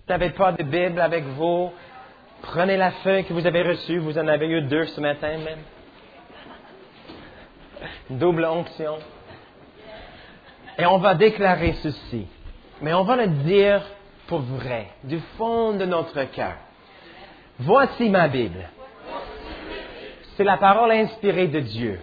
vous n'avez pas de Bible avec vous, prenez la feuille que vous avez reçue. Vous en avez eu 2 ce matin même. Double onction. Et on va déclarer ceci. Mais on va le dire pour vrai, du fond de notre cœur. Voici ma Bible. C'est la parole inspirée de Dieu.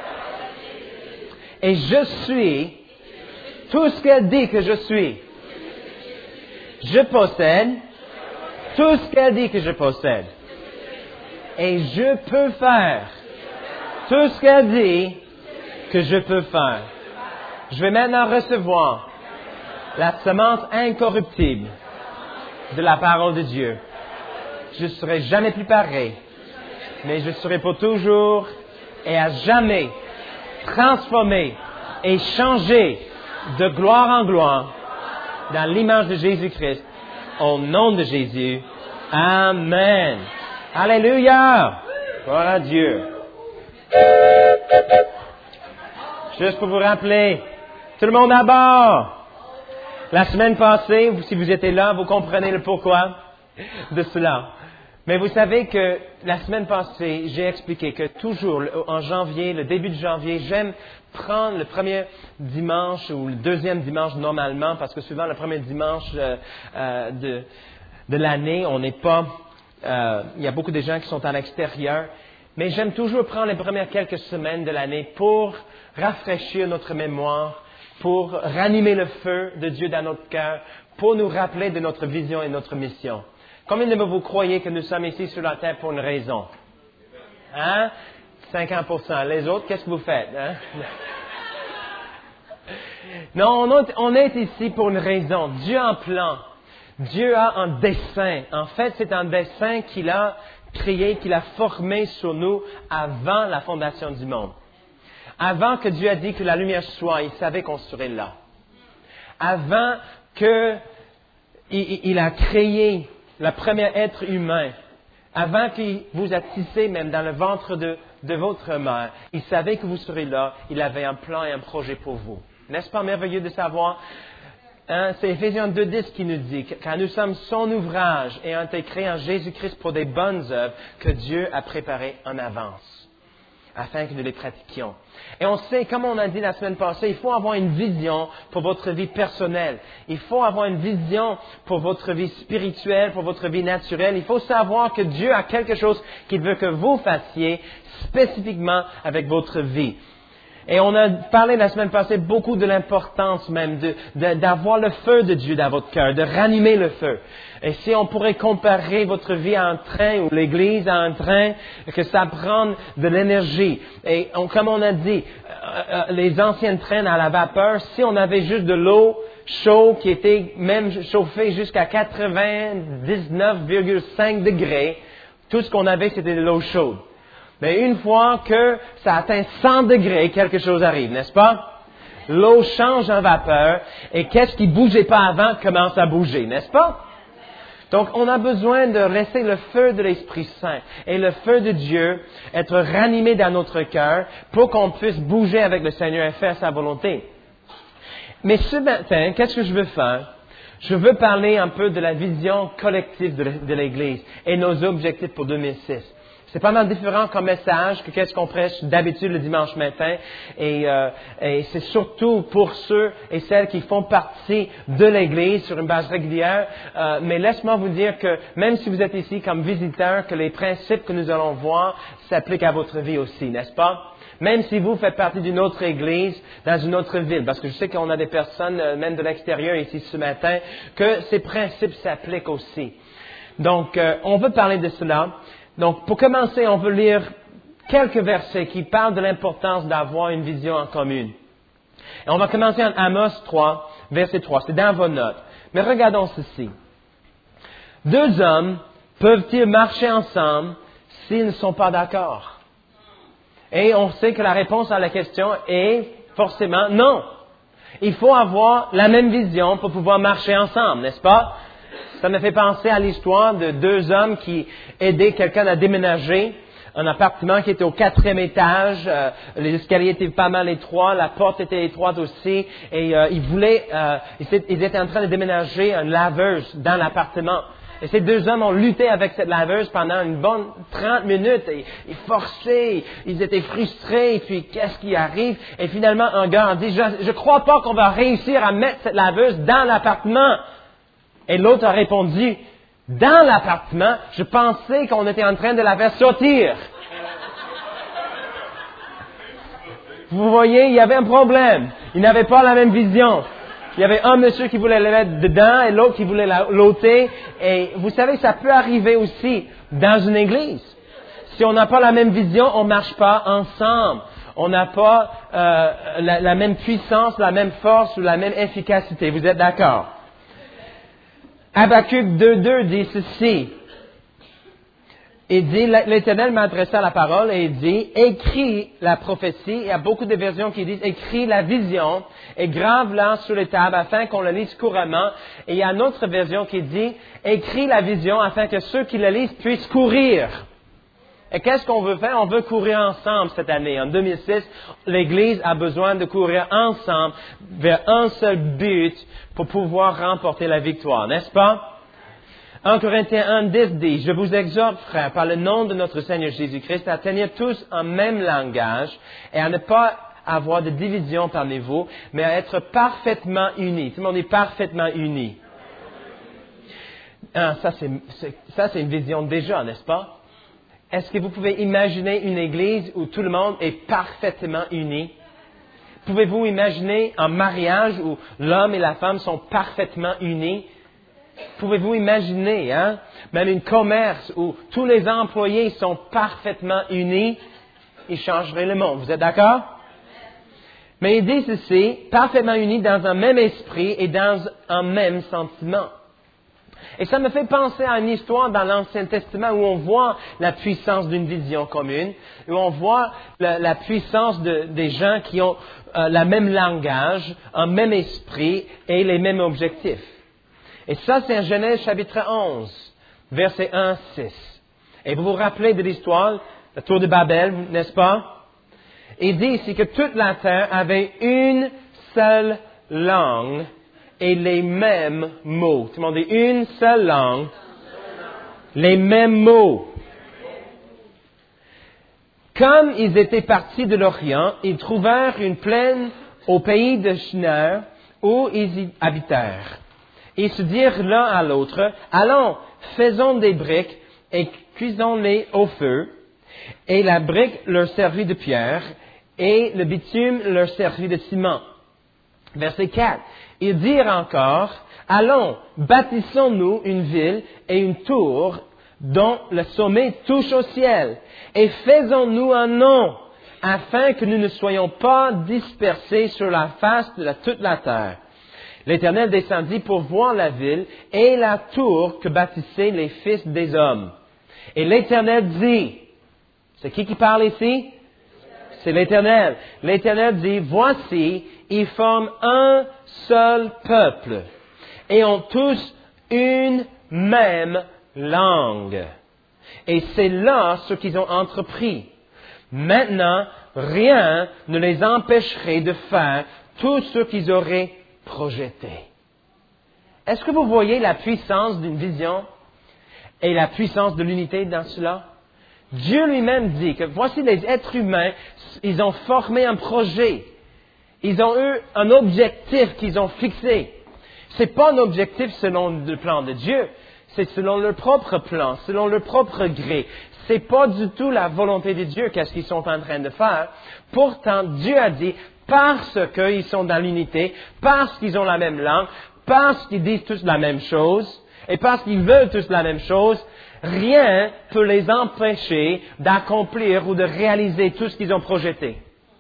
Et je suis tout ce qu'elle dit que je suis. Je possède tout ce qu'elle dit que je possède. Et je peux faire tout ce qu'elle dit que je peux faire. Je vais maintenant recevoir la semence incorruptible de la parole de Dieu. Je ne serai jamais plus pareil, mais je serai pour toujours et à jamais transformé et changé de gloire en gloire dans l'image de Jésus-Christ. Au nom de Jésus. Amen. Alléluia. Gloire à Dieu. Juste pour vous rappeler, tout le monde à bord. La semaine passée, si vous étiez là, vous comprenez le pourquoi de cela. Mais vous savez que la semaine passée, j'ai expliqué que toujours en janvier, le début de janvier, j'aime prendre le premier dimanche ou le deuxième dimanche normalement, parce que souvent le premier dimanche de l'année, on n'est pas, il y a beaucoup de gens qui sont à l'extérieur, mais j'aime toujours prendre les premières quelques semaines de l'année pour rafraîchir notre mémoire, pour ranimer le feu de Dieu dans notre cœur, pour nous rappeler de notre vision et notre mission. Combien de vous croyez que nous sommes ici sur la terre pour une raison? Hein? 50%. Les autres, qu'est-ce que vous faites? Hein? Non, on est ici pour une raison. Dieu a un plan. Dieu a un dessein. En fait, c'est un dessein qu'il a créé, qu'il a formé sur nous avant la fondation du monde. Avant que Dieu a dit que la lumière soit, il savait qu'on serait là. Avant qu'il a créé le premier être humain, avant qu'il vous a tissé même dans le ventre de votre mère, il savait que vous serez là, il avait un plan et un projet pour vous. N'est-ce pas merveilleux de savoir? Hein, c'est Éphésiens 2:10 qui nous dit que car nous sommes son ouvrage et ont été créés en Jésus-Christ pour des bonnes œuvres que Dieu a préparées en avance, afin que nous les pratiquions. Et on sait, comme on a dit la semaine passée, il faut avoir une vision pour votre vie personnelle. Il faut avoir une vision pour votre vie spirituelle, pour votre vie naturelle. Il faut savoir que Dieu a quelque chose qu'il veut que vous fassiez spécifiquement avec votre vie. Et on a parlé la semaine passée beaucoup de l'importance même d'avoir le feu de Dieu dans votre cœur, de ranimer le feu. Et si on pourrait comparer votre vie à un train ou l'Église à un train, que ça prend de l'énergie. Et comme on a dit, les anciens trains à la vapeur, si on avait juste de l'eau chaude qui était même chauffée jusqu'à 99,5 degrés, tout ce qu'on avait c'était de l'eau chaude. Mais une fois que ça atteint 100 degrés, quelque chose arrive, n'est-ce pas? L'eau change en vapeur et qu'est-ce qui ne bougeait pas avant commence à bouger, n'est-ce pas? Donc, on a besoin de laisser le feu de l'Esprit Saint et le feu de Dieu être ranimé dans notre cœur pour qu'on puisse bouger avec le Seigneur et faire sa volonté. Mais ce matin, qu'est-ce que je veux faire? Je veux parler un peu de la vision collective de l'Église et nos objectifs pour 2006. C'est pas mal différent comme message que qu'est-ce qu'on prêche d'habitude le dimanche matin. Et c'est surtout pour ceux et celles qui font partie de l'Église sur une base régulière. Mais laisse-moi vous dire que même si vous êtes ici comme visiteur, que les principes que nous allons voir s'appliquent à votre vie aussi, n'est-ce pas? Même si vous faites partie d'une autre église dans une autre ville, parce que je sais qu'on a des personnes, même de l'extérieur ici ce matin, que ces principes s'appliquent aussi. Donc, on veut parler de cela. Donc, pour commencer, on veut lire quelques versets qui parlent de l'importance d'avoir une vision en commune. Et on va commencer en Amos 3, verset 3. C'est dans vos notes. Mais regardons ceci. 2 hommes peuvent-ils marcher ensemble s'ils ne sont pas d'accord? Et on sait que la réponse à la question est forcément non. Il faut avoir la même vision pour pouvoir marcher ensemble, n'est-ce pas? Ça me fait penser à l'histoire de 2 hommes qui aidaient quelqu'un à déménager un appartement qui était au 4e étage. Les escaliers étaient pas mal étroits, la porte était étroite aussi. Et ils étaient en train de déménager une laveuse dans l'appartement. Et ces deux hommes ont lutté avec cette laveuse pendant une bonne 30 minutes. Et ils forçaient, ils étaient frustrés. Et puis, qu'est-ce qui arrive? Et finalement, un gars a dit, je crois pas qu'on va réussir à mettre cette laveuse dans l'appartement. Et l'autre a répondu, dans l'appartement, je pensais qu'on était en train de la faire sortir. Vous voyez, il y avait un problème. Ils n'avaient pas la même vision. Il y avait un monsieur qui voulait le mettre dedans et l'autre qui voulait l'ôter. Et vous savez, ça peut arriver aussi dans une église. Si on n'a pas la même vision, on ne marche pas ensemble. On n'a pas la même puissance, la même force ou la même efficacité. Vous êtes d'accord? Habakkuk 2.2 dit ceci. Il dit, l'Éternel m'a adressé la parole et il dit, écris la prophétie. Il y a beaucoup de versions qui disent, écris la vision et grave-la sur les tables afin qu'on le lise couramment. Et il y a une autre version qui dit, écris la vision afin que ceux qui la lisent puissent courir. Et qu'est-ce qu'on veut faire? On veut courir ensemble cette année. En 2006, l'Église a besoin de courir ensemble vers un seul but pour pouvoir remporter la victoire, n'est-ce pas? 1 Corinthiens 1.10 dit, je vous exhorte, frères, par le nom de notre Seigneur Jésus-Christ, à tenir tous un même langage et à ne pas avoir de division parmi vous, mais à être parfaitement unis. Tout le monde est parfaitement unis. Ça, c'est une vision déjà, n'est-ce pas? Est-ce que vous pouvez imaginer une église où tout le monde est parfaitement uni? Pouvez-vous imaginer un mariage où l'homme et la femme sont parfaitement unis? Pouvez-vous imaginer, même un commerce où tous les employés sont parfaitement unis? Il changerait le monde. Vous êtes d'accord? Mais il dit ceci, parfaitement unis dans un même esprit et dans un même sentiment. Et ça me fait penser à une histoire dans l'Ancien Testament où on voit la puissance d'une vision commune, où on voit la puissance des gens qui ont le même langage, un même esprit et les mêmes objectifs. Et ça, c'est en Genèse chapitre 11, versets 1 à 6. Et vous vous rappelez de l'histoire, la tour de Babel, n'est-ce pas? Il dit ici que toute la terre avait une seule langue et les mêmes mots. Tout le monde dit une seule langue, les mêmes mots. Comme ils étaient partis de l'Orient, ils trouvèrent une plaine au pays de Shinar où ils y habitèrent. Ils se dirent l'un à l'autre, allons, faisons des briques et cuisons-les au feu. Et la brique leur servit de pierre et le bitume leur servit de ciment. Verset 4. Ils dirent encore, allons, bâtissons-nous une ville et une tour dont le sommet touche au ciel, et faisons-nous un nom, afin que nous ne soyons pas dispersés sur la face de toute la terre. L'Éternel descendit pour voir la ville et la tour que bâtissaient les fils des hommes. Et l'Éternel dit, c'est qui parle ici? C'est l'Éternel. L'Éternel dit, voici, ils forment un seul peuple et ont tous une même langue. Et c'est là ce qu'ils ont entrepris. Maintenant, rien ne les empêcherait de faire tout ce qu'ils auraient projeté. Est-ce que vous voyez la puissance d'une vision et la puissance de l'unité dans cela? Dieu lui-même dit que voici les êtres humains, ils ont formé un projet. Ils ont eu un objectif qu'ils ont fixé. C'est pas un objectif selon le plan de Dieu. C'est selon leur propre plan, selon leur propre gré. C'est pas du tout la volonté de Dieu qu'est-ce qu'ils sont en train de faire. Pourtant, Dieu a dit, parce qu'ils sont dans l'unité, parce qu'ils ont la même langue, parce qu'ils disent tous la même chose, et parce qu'ils veulent tous la même chose, rien ne peut les empêcher d'accomplir ou de réaliser tout ce qu'ils ont projeté.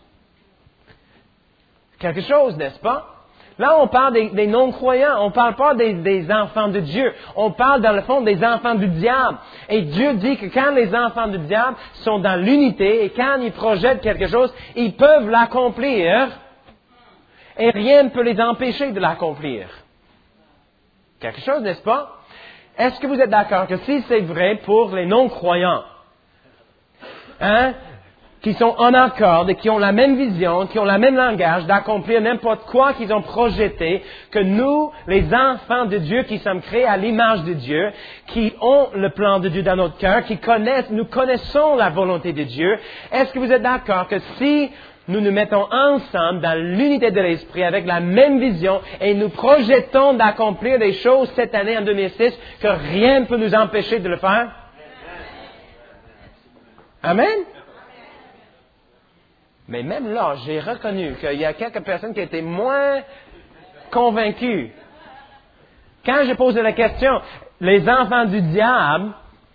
Quelque chose, n'est-ce pas? Là, on parle des non-croyants. On ne parle pas des enfants de Dieu. On parle, dans le fond, des enfants du diable. Et Dieu dit que quand les enfants du diable sont dans l'unité et quand ils projettent quelque chose, ils peuvent l'accomplir et rien ne peut les empêcher de l'accomplir. Quelque chose, n'est-ce pas? Est-ce que vous êtes d'accord que si c'est vrai pour les non-croyants, qui sont en accord et qui ont la même vision, qui ont le même langage d'accomplir n'importe quoi qu'ils ont projeté, que nous, les enfants de Dieu qui sommes créés à l'image de Dieu, qui ont le plan de Dieu dans notre cœur, nous connaissons la volonté de Dieu. Est-ce que vous êtes d'accord que si nous nous mettons ensemble dans l'unité de l'esprit avec la même vision et nous projetons d'accomplir des choses cette année en 2006, que rien ne peut nous empêcher de le faire? Amen? Mais même là, j'ai reconnu qu'il y a quelques personnes qui étaient moins convaincues. Quand j'ai posé la question, les enfants du diable,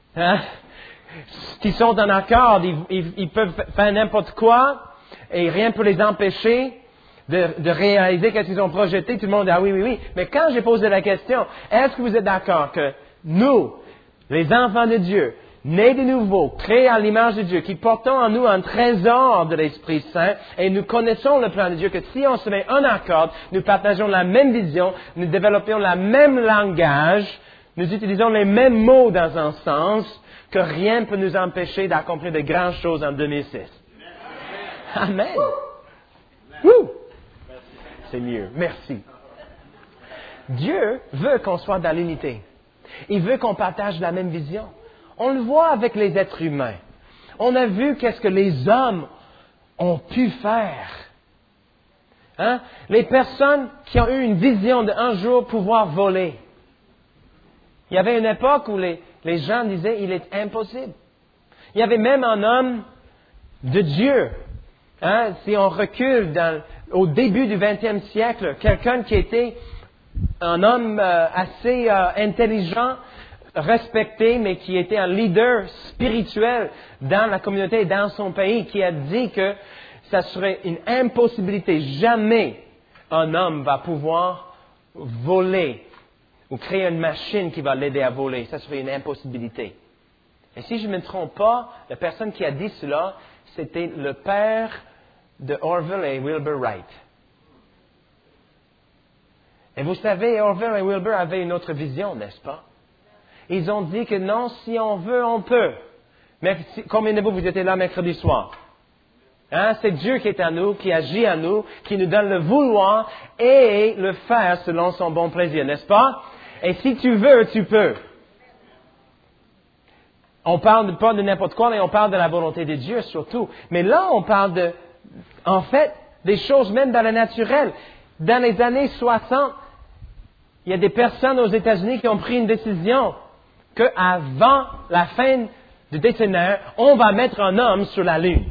qui sont en accord, ils peuvent faire n'importe quoi et rien ne peut les empêcher de réaliser ce qu'ils ont projeté. Tout le monde dit, ah oui, oui, oui. Mais quand j'ai posé la question, est-ce que vous êtes d'accord que nous, les enfants de Dieu, nés de nouveau, créés à l'image de Dieu, qui portons en nous un trésor de l'Esprit Saint, et nous connaissons le plan de Dieu, que si on se met en accord, nous partageons la même vision, nous développons le même langage, nous utilisons les mêmes mots dans un sens, que rien ne peut nous empêcher d'accomplir de grandes choses en 2006. Amen. Ouh. C'est mieux. Merci. Dieu veut qu'on soit dans l'unité. Il veut qu'on partage la même vision. On le voit avec les êtres humains. On a vu qu'est-ce que les hommes ont pu faire. Les personnes qui ont eu une vision d'un jour pouvoir voler. Il y avait une époque où les gens disaient il est impossible. Il y avait même un homme de Dieu. Si on recule au début du 20e siècle, quelqu'un qui était un homme assez intelligent, respecté, mais qui était un leader spirituel dans la communauté et dans son pays, qui a dit que ça serait une impossibilité. Jamais un homme va pouvoir voler ou créer une machine qui va l'aider à voler. Ça serait une impossibilité. Et si je ne me trompe pas, la personne qui a dit cela, c'était le père de Orville et Wilbur Wright. Et vous savez, Orville et Wilbur avaient une autre vision, n'est-ce pas? Ils ont dit que non, si on veut, on peut. Mais combien de vous étiez là mercredi soir? C'est Dieu qui est à nous, qui agit à nous, qui nous donne le vouloir et le faire selon son bon plaisir, n'est-ce pas? Et si tu veux, tu peux. On parle pas de n'importe quoi, mais on parle de la volonté de Dieu surtout. Mais là, on parle en fait, des choses même dans le naturel. Dans les années 60, il y a des personnes aux États-Unis qui ont pris une décision qu'avant la fin du décennaire, on va mettre un homme sur la Lune.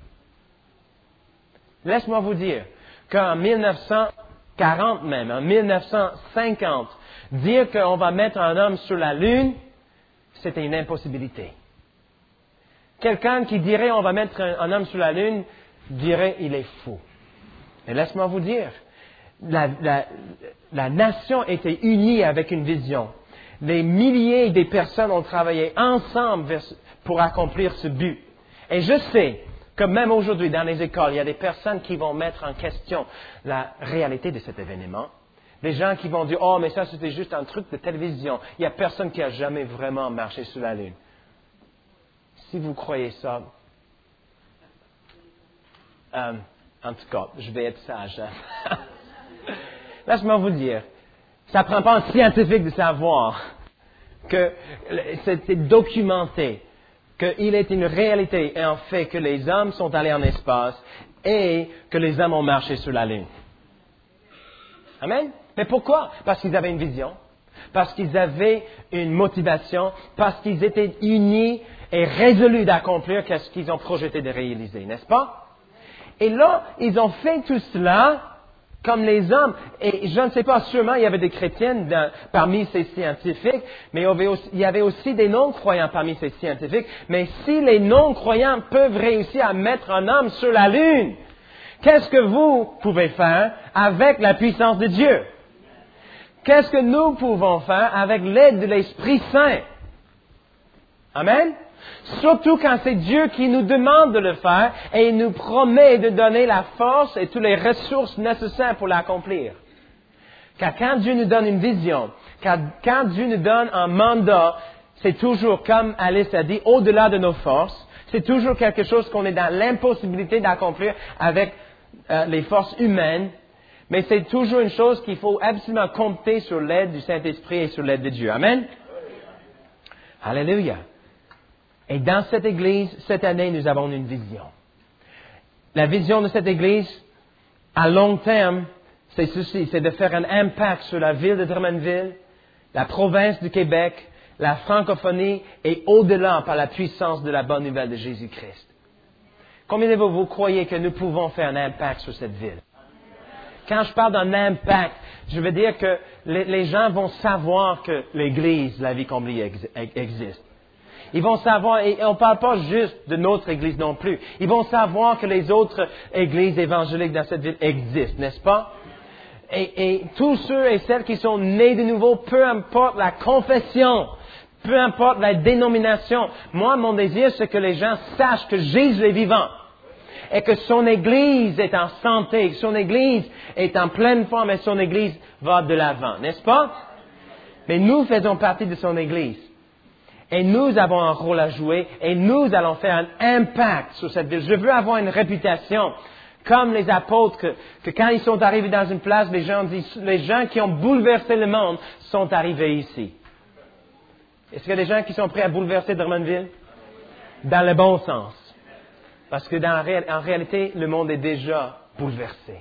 Laisse-moi vous dire qu'en 1940 même, en 1950, dire qu'on va mettre un homme sur la Lune, c'était une impossibilité. Quelqu'un qui dirait on va mettre un homme sur la Lune, dirait il est fou. Et laisse-moi vous dire, la nation était unie avec une vision. Des milliers de personnes ont travaillé ensemble pour accomplir ce but. Et je sais que même aujourd'hui, dans les écoles, il y a des personnes qui vont mettre en question la réalité de cet événement. Des gens qui vont dire, oh, mais ça, c'était juste un truc de télévision. Il n'y a personne qui a jamais vraiment marché sur la Lune. Si vous croyez ça, en tout cas, je vais être sage. Laisse-moi vous dire, ça ne prend pas un scientifique de savoir que c'est documenté, qu'il est une réalité et un fait que les hommes sont allés en espace et que les hommes ont marché sur la Lune. Amen? Mais pourquoi? Parce qu'ils avaient une vision, parce qu'ils avaient une motivation, parce qu'ils étaient unis et résolus d'accomplir ce qu'ils ont projeté de réaliser, n'est-ce pas? Et là, ils ont fait tout cela comme les hommes. Et je ne sais pas, sûrement il y avait des chrétiens parmi ces scientifiques, mais il y avait aussi des non-croyants parmi ces scientifiques. Mais si les non-croyants peuvent réussir à mettre un homme sur la Lune, qu'est-ce que vous pouvez faire avec la puissance de Dieu? Qu'est-ce que nous pouvons faire avec l'aide de l'Esprit Saint? Amen? Surtout quand c'est Dieu qui nous demande de le faire et il nous promet de donner la force et toutes les ressources nécessaires pour l'accomplir. Car quand Dieu nous donne une vision, quand Dieu nous donne un mandat, c'est toujours, comme Alice a dit, au-delà de nos forces. C'est toujours quelque chose qu'on est dans l'impossibilité d'accomplir avec les forces humaines, mais c'est toujours une chose qu'il faut absolument compter sur l'aide du Saint-Esprit et sur l'aide de Dieu. Amen? Alléluia. Et dans cette Église, cette année, nous avons une vision. La vision de cette Église, à long terme, c'est ceci, c'est de faire un impact sur la ville de Drummondville, la province du Québec, la francophonie et au-delà par la puissance de la bonne nouvelle de Jésus-Christ. Combien de vous croyez que nous pouvons faire un impact sur cette ville? Quand je parle d'un impact, je veux dire que les gens vont savoir que l'Église, la vie comblée, existe. Ils vont savoir, et on ne parle pas juste de notre Église non plus, ils vont savoir que les autres églises évangéliques dans cette ville existent, n'est-ce pas? Et tous ceux et celles qui sont nés de nouveau, peu importe la confession, peu importe la dénomination, moi, mon désir, c'est que les gens sachent que Jésus est vivant et que son Église est en santé, que son Église est en pleine forme et son Église va de l'avant, n'est-ce pas? Mais nous faisons partie de son Église. Et nous avons un rôle à jouer et nous allons faire un impact sur cette ville. Je veux avoir une réputation comme les apôtres que quand ils sont arrivés dans une place, les gens disent, les gens qui ont bouleversé le monde sont arrivés ici. Est-ce qu'il y a des gens qui sont prêts à bouleverser Drummondville? Dans le bon sens. Parce que en réalité, le monde est déjà bouleversé.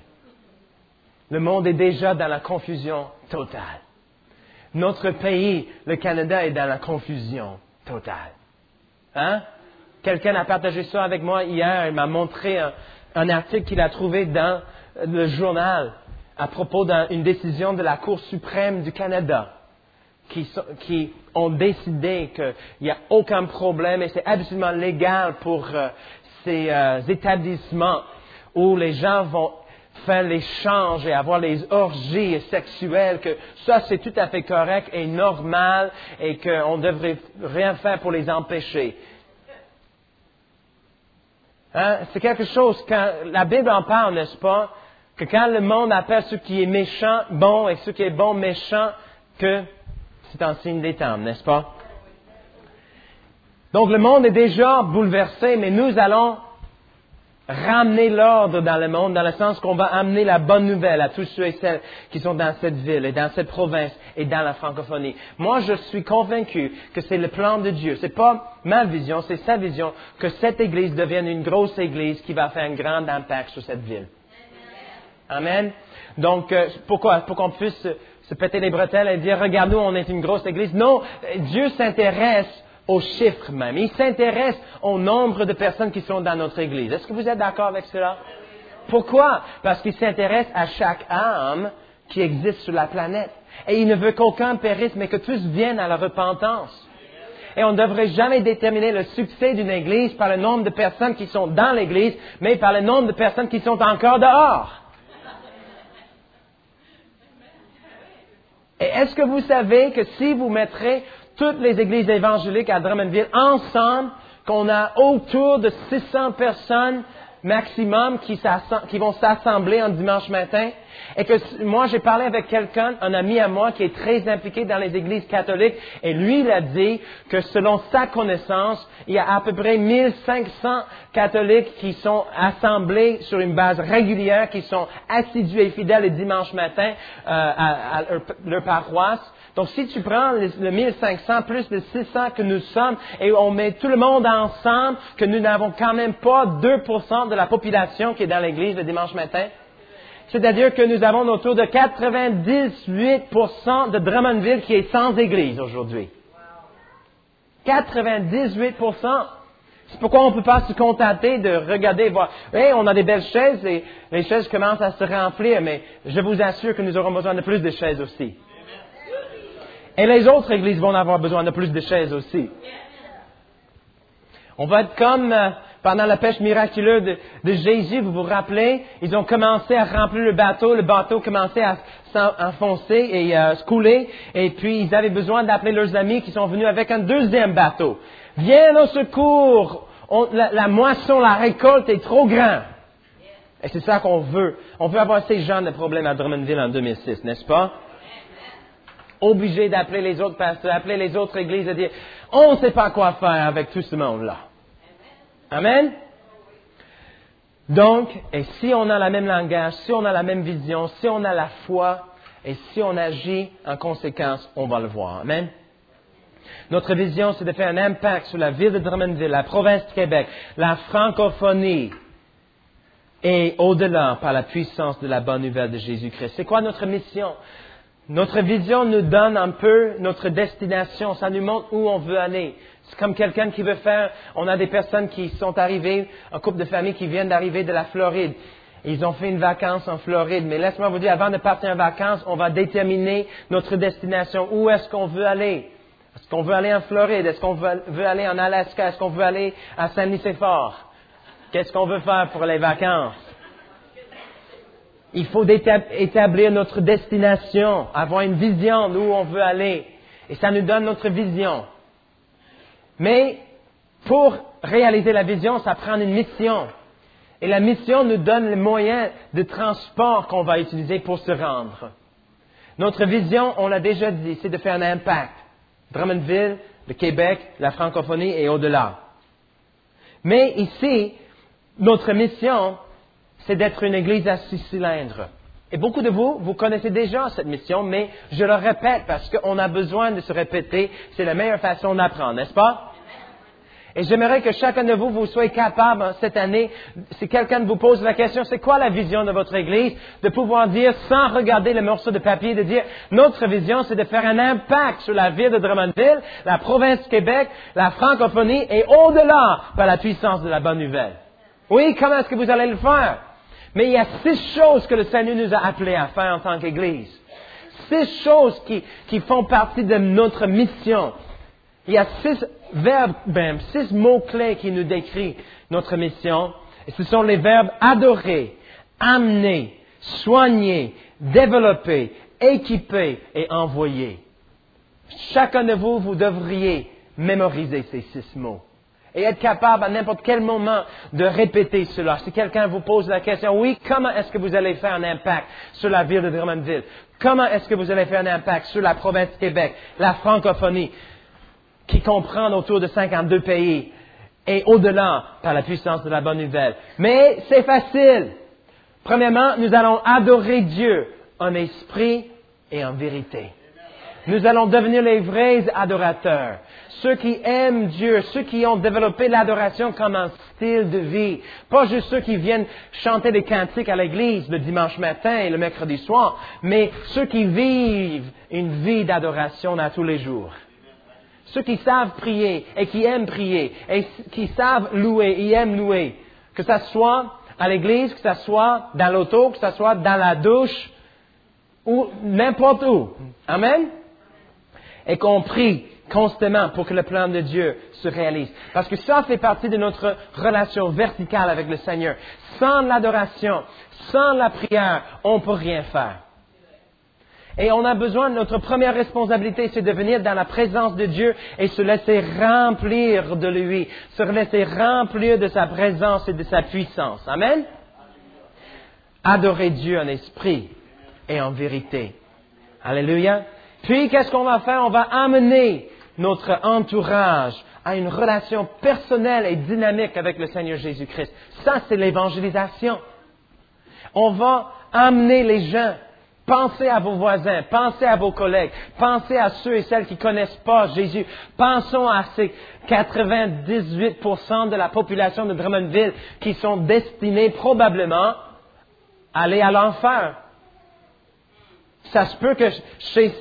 Le monde est déjà dans la confusion totale. Notre pays, le Canada, est dans la confusion totale. Hein? Quelqu'un a partagé ça avec moi hier. Il m'a montré un article qu'il a trouvé dans le journal à propos d'une décision de la Cour suprême du Canada qui ont décidé qu'il n'y a aucun problème et c'est absolument légal pour ces établissements où les gens vont faire l'échange et avoir les orgies sexuelles, que ça c'est tout à fait correct et normal et qu'on ne devrait rien faire pour les empêcher. Hein? C'est quelque chose, quand la Bible en parle, n'est-ce pas, que quand le monde appelle ce qui est méchant bon et ce qui est bon méchant, que c'est un signe des temps, n'est-ce pas? Donc le monde est déjà bouleversé, mais nous allons ramener l'ordre dans le monde, dans le sens qu'on va amener la bonne nouvelle à tous ceux et celles qui sont dans cette ville et dans cette province et dans la francophonie. Moi, je suis convaincu que c'est le plan de Dieu. C'est pas ma vision, c'est sa vision, que cette Église devienne une grosse Église qui va faire un grand impact sur cette ville. Amen. Donc, pourquoi? Pour qu'on puisse se péter les bretelles et dire, regarde-nous, on est une grosse Église. Non, Dieu s'intéresse aux chiffres même. Il s'intéresse au nombre de personnes qui sont dans notre Église. Est-ce que vous êtes d'accord avec cela? Pourquoi? Parce qu'il s'intéresse à chaque âme qui existe sur la planète. Et il ne veut qu'aucun périsse, mais que tous viennent à la repentance. Et on ne devrait jamais déterminer le succès d'une Église par le nombre de personnes qui sont dans l'Église, mais par le nombre de personnes qui sont encore dehors. Et est-ce que vous savez que si vous mettrez toutes les églises évangéliques à Drummondville ensemble, qu'on a autour de 600 personnes maximum qui vont s'assembler un dimanche matin, et que moi j'ai parlé avec quelqu'un, un ami à moi qui est très impliqué dans les églises catholiques, et lui il a dit que selon sa connaissance, il y a à peu près 1500 catholiques qui sont assemblés sur une base régulière, qui sont assidus et fidèles le dimanche matin à leur paroisse. Donc, si tu prends le 1500 plus les 600 que nous sommes et on met tout le monde ensemble, que nous n'avons quand même pas 2% de la population qui est dans l'église le dimanche matin, c'est-à-dire que nous avons autour de 98% de Drummondville qui est sans église aujourd'hui. 98%. C'est pourquoi on ne peut pas se contenter de regarder et voir, hey, on a des belles chaises et les chaises commencent à se remplir, mais je vous assure que nous aurons besoin de plus de chaises aussi. Et les autres églises vont avoir besoin de plus de chaises aussi. On va être comme pendant la pêche miraculeuse de Jésus, vous vous rappelez, ils ont commencé à remplir le bateau commençait à s'enfoncer et se couler, et puis ils avaient besoin d'appeler leurs amis qui sont venus avec un deuxième bateau. Viens au secours, la moisson, la récolte est trop grande. Et c'est ça qu'on veut. On veut avoir ces genres de problèmes à Drummondville en 2006, n'est-ce pas? Obligé d'appeler les autres pasteurs, appeler les autres églises et dire, on ne sait pas quoi faire avec tout ce monde-là. Amen? Donc, et si on a le même langage, si on a la même vision, si on a la foi, et si on agit en conséquence, on va le voir. Amen? Notre vision, c'est de faire un impact sur la ville de Drummondville, la province de Québec, la francophonie, et au-delà par la puissance de la bonne nouvelle de Jésus-Christ. C'est quoi notre mission? Notre vision nous donne un peu notre destination. Ça nous montre où on veut aller. C'est comme quelqu'un qui veut faire... On a des personnes qui sont arrivées, un couple de familles qui viennent d'arriver de la Floride. Ils ont fait une vacance en Floride. Mais laisse-moi vous dire, avant de partir en vacances, on va déterminer notre destination. Où est-ce qu'on veut aller? Est-ce qu'on veut aller en Floride? Est-ce qu'on veut aller en Alaska? Est-ce qu'on veut aller à Saint-Nicéphore? Qu'est-ce qu'on veut faire pour les vacances? Il faut établir notre destination, avoir une vision d'où on veut aller. Et ça nous donne notre vision. Mais pour réaliser la vision, ça prend une mission. Et la mission nous donne les moyens de transport qu'on va utiliser pour se rendre. Notre vision, on l'a déjà dit, c'est de faire un impact. Drummondville, le Québec, la francophonie et au-delà. Mais ici, notre mission, c'est d'être une église à 6 cylindres. Et beaucoup de vous connaissez déjà cette mission, mais je le répète parce qu'on a besoin de se répéter. C'est la meilleure façon d'apprendre, n'est-ce pas? Et j'aimerais que chacun de vous soyez capable cette année, si quelqu'un vous pose la question, c'est quoi la vision de votre église, de pouvoir dire, sans regarder le morceau de papier, de dire, notre vision, c'est de faire un impact sur la ville de Drummondville, la province du Québec, la francophonie et au-delà par la puissance de la bonne nouvelle. Oui, comment est-ce que vous allez le faire? Mais il y a 6 choses que le Seigneur nous a appelés à faire en tant qu'Église. 6 choses qui font partie de notre mission. Il y a 6 verbes, 6 mots-clés qui nous décrivent notre mission. Et ce sont les verbes adorer, amener, soigner, développer, équiper et envoyer. Chacun de vous devriez mémoriser ces 6 mots. Et être capable à n'importe quel moment de répéter cela. Si quelqu'un vous pose la question, oui, comment est-ce que vous allez faire un impact sur la ville de Drummondville? Comment est-ce que vous allez faire un impact sur la province du Québec, la francophonie, qui comprend autour de 52 pays, et au-delà par la puissance de la bonne nouvelle? Mais c'est facile. Premièrement, nous allons adorer Dieu en esprit et en vérité. Nous allons devenir les vrais adorateurs. Ceux qui aiment Dieu, ceux qui ont développé l'adoration comme un style de vie. Pas juste ceux qui viennent chanter des cantiques à l'église le dimanche matin et le mercredi soir, mais ceux qui vivent une vie d'adoration à tous les jours. Ceux qui savent prier et qui aiment prier et qui savent louer et aiment louer. Que ça soit à l'église, que ça soit dans l'auto, que ça soit dans la douche ou n'importe où. Amen? Et qu'on prie constamment pour que le plan de Dieu se réalise. Parce que ça fait partie de notre relation verticale avec le Seigneur. Sans l'adoration, sans la prière, on ne peut rien faire. Et on a besoin, notre première responsabilité, c'est de venir dans la présence de Dieu et se laisser remplir de lui, se laisser remplir de sa présence et de sa puissance. Amen? Adorer Dieu en esprit et en vérité. Alléluia. Puis, qu'est-ce qu'on va faire? On va amener notre entourage à une relation personnelle et dynamique avec le Seigneur Jésus-Christ. Ça, c'est l'évangélisation. On va amener les gens. Pensez à vos voisins, pensez à vos collègues, pensez à ceux et celles qui ne connaissent pas Jésus. Pensons à ces 98% de la population de Drummondville qui sont destinés probablement à aller à l'enfer. Ça se peut que chez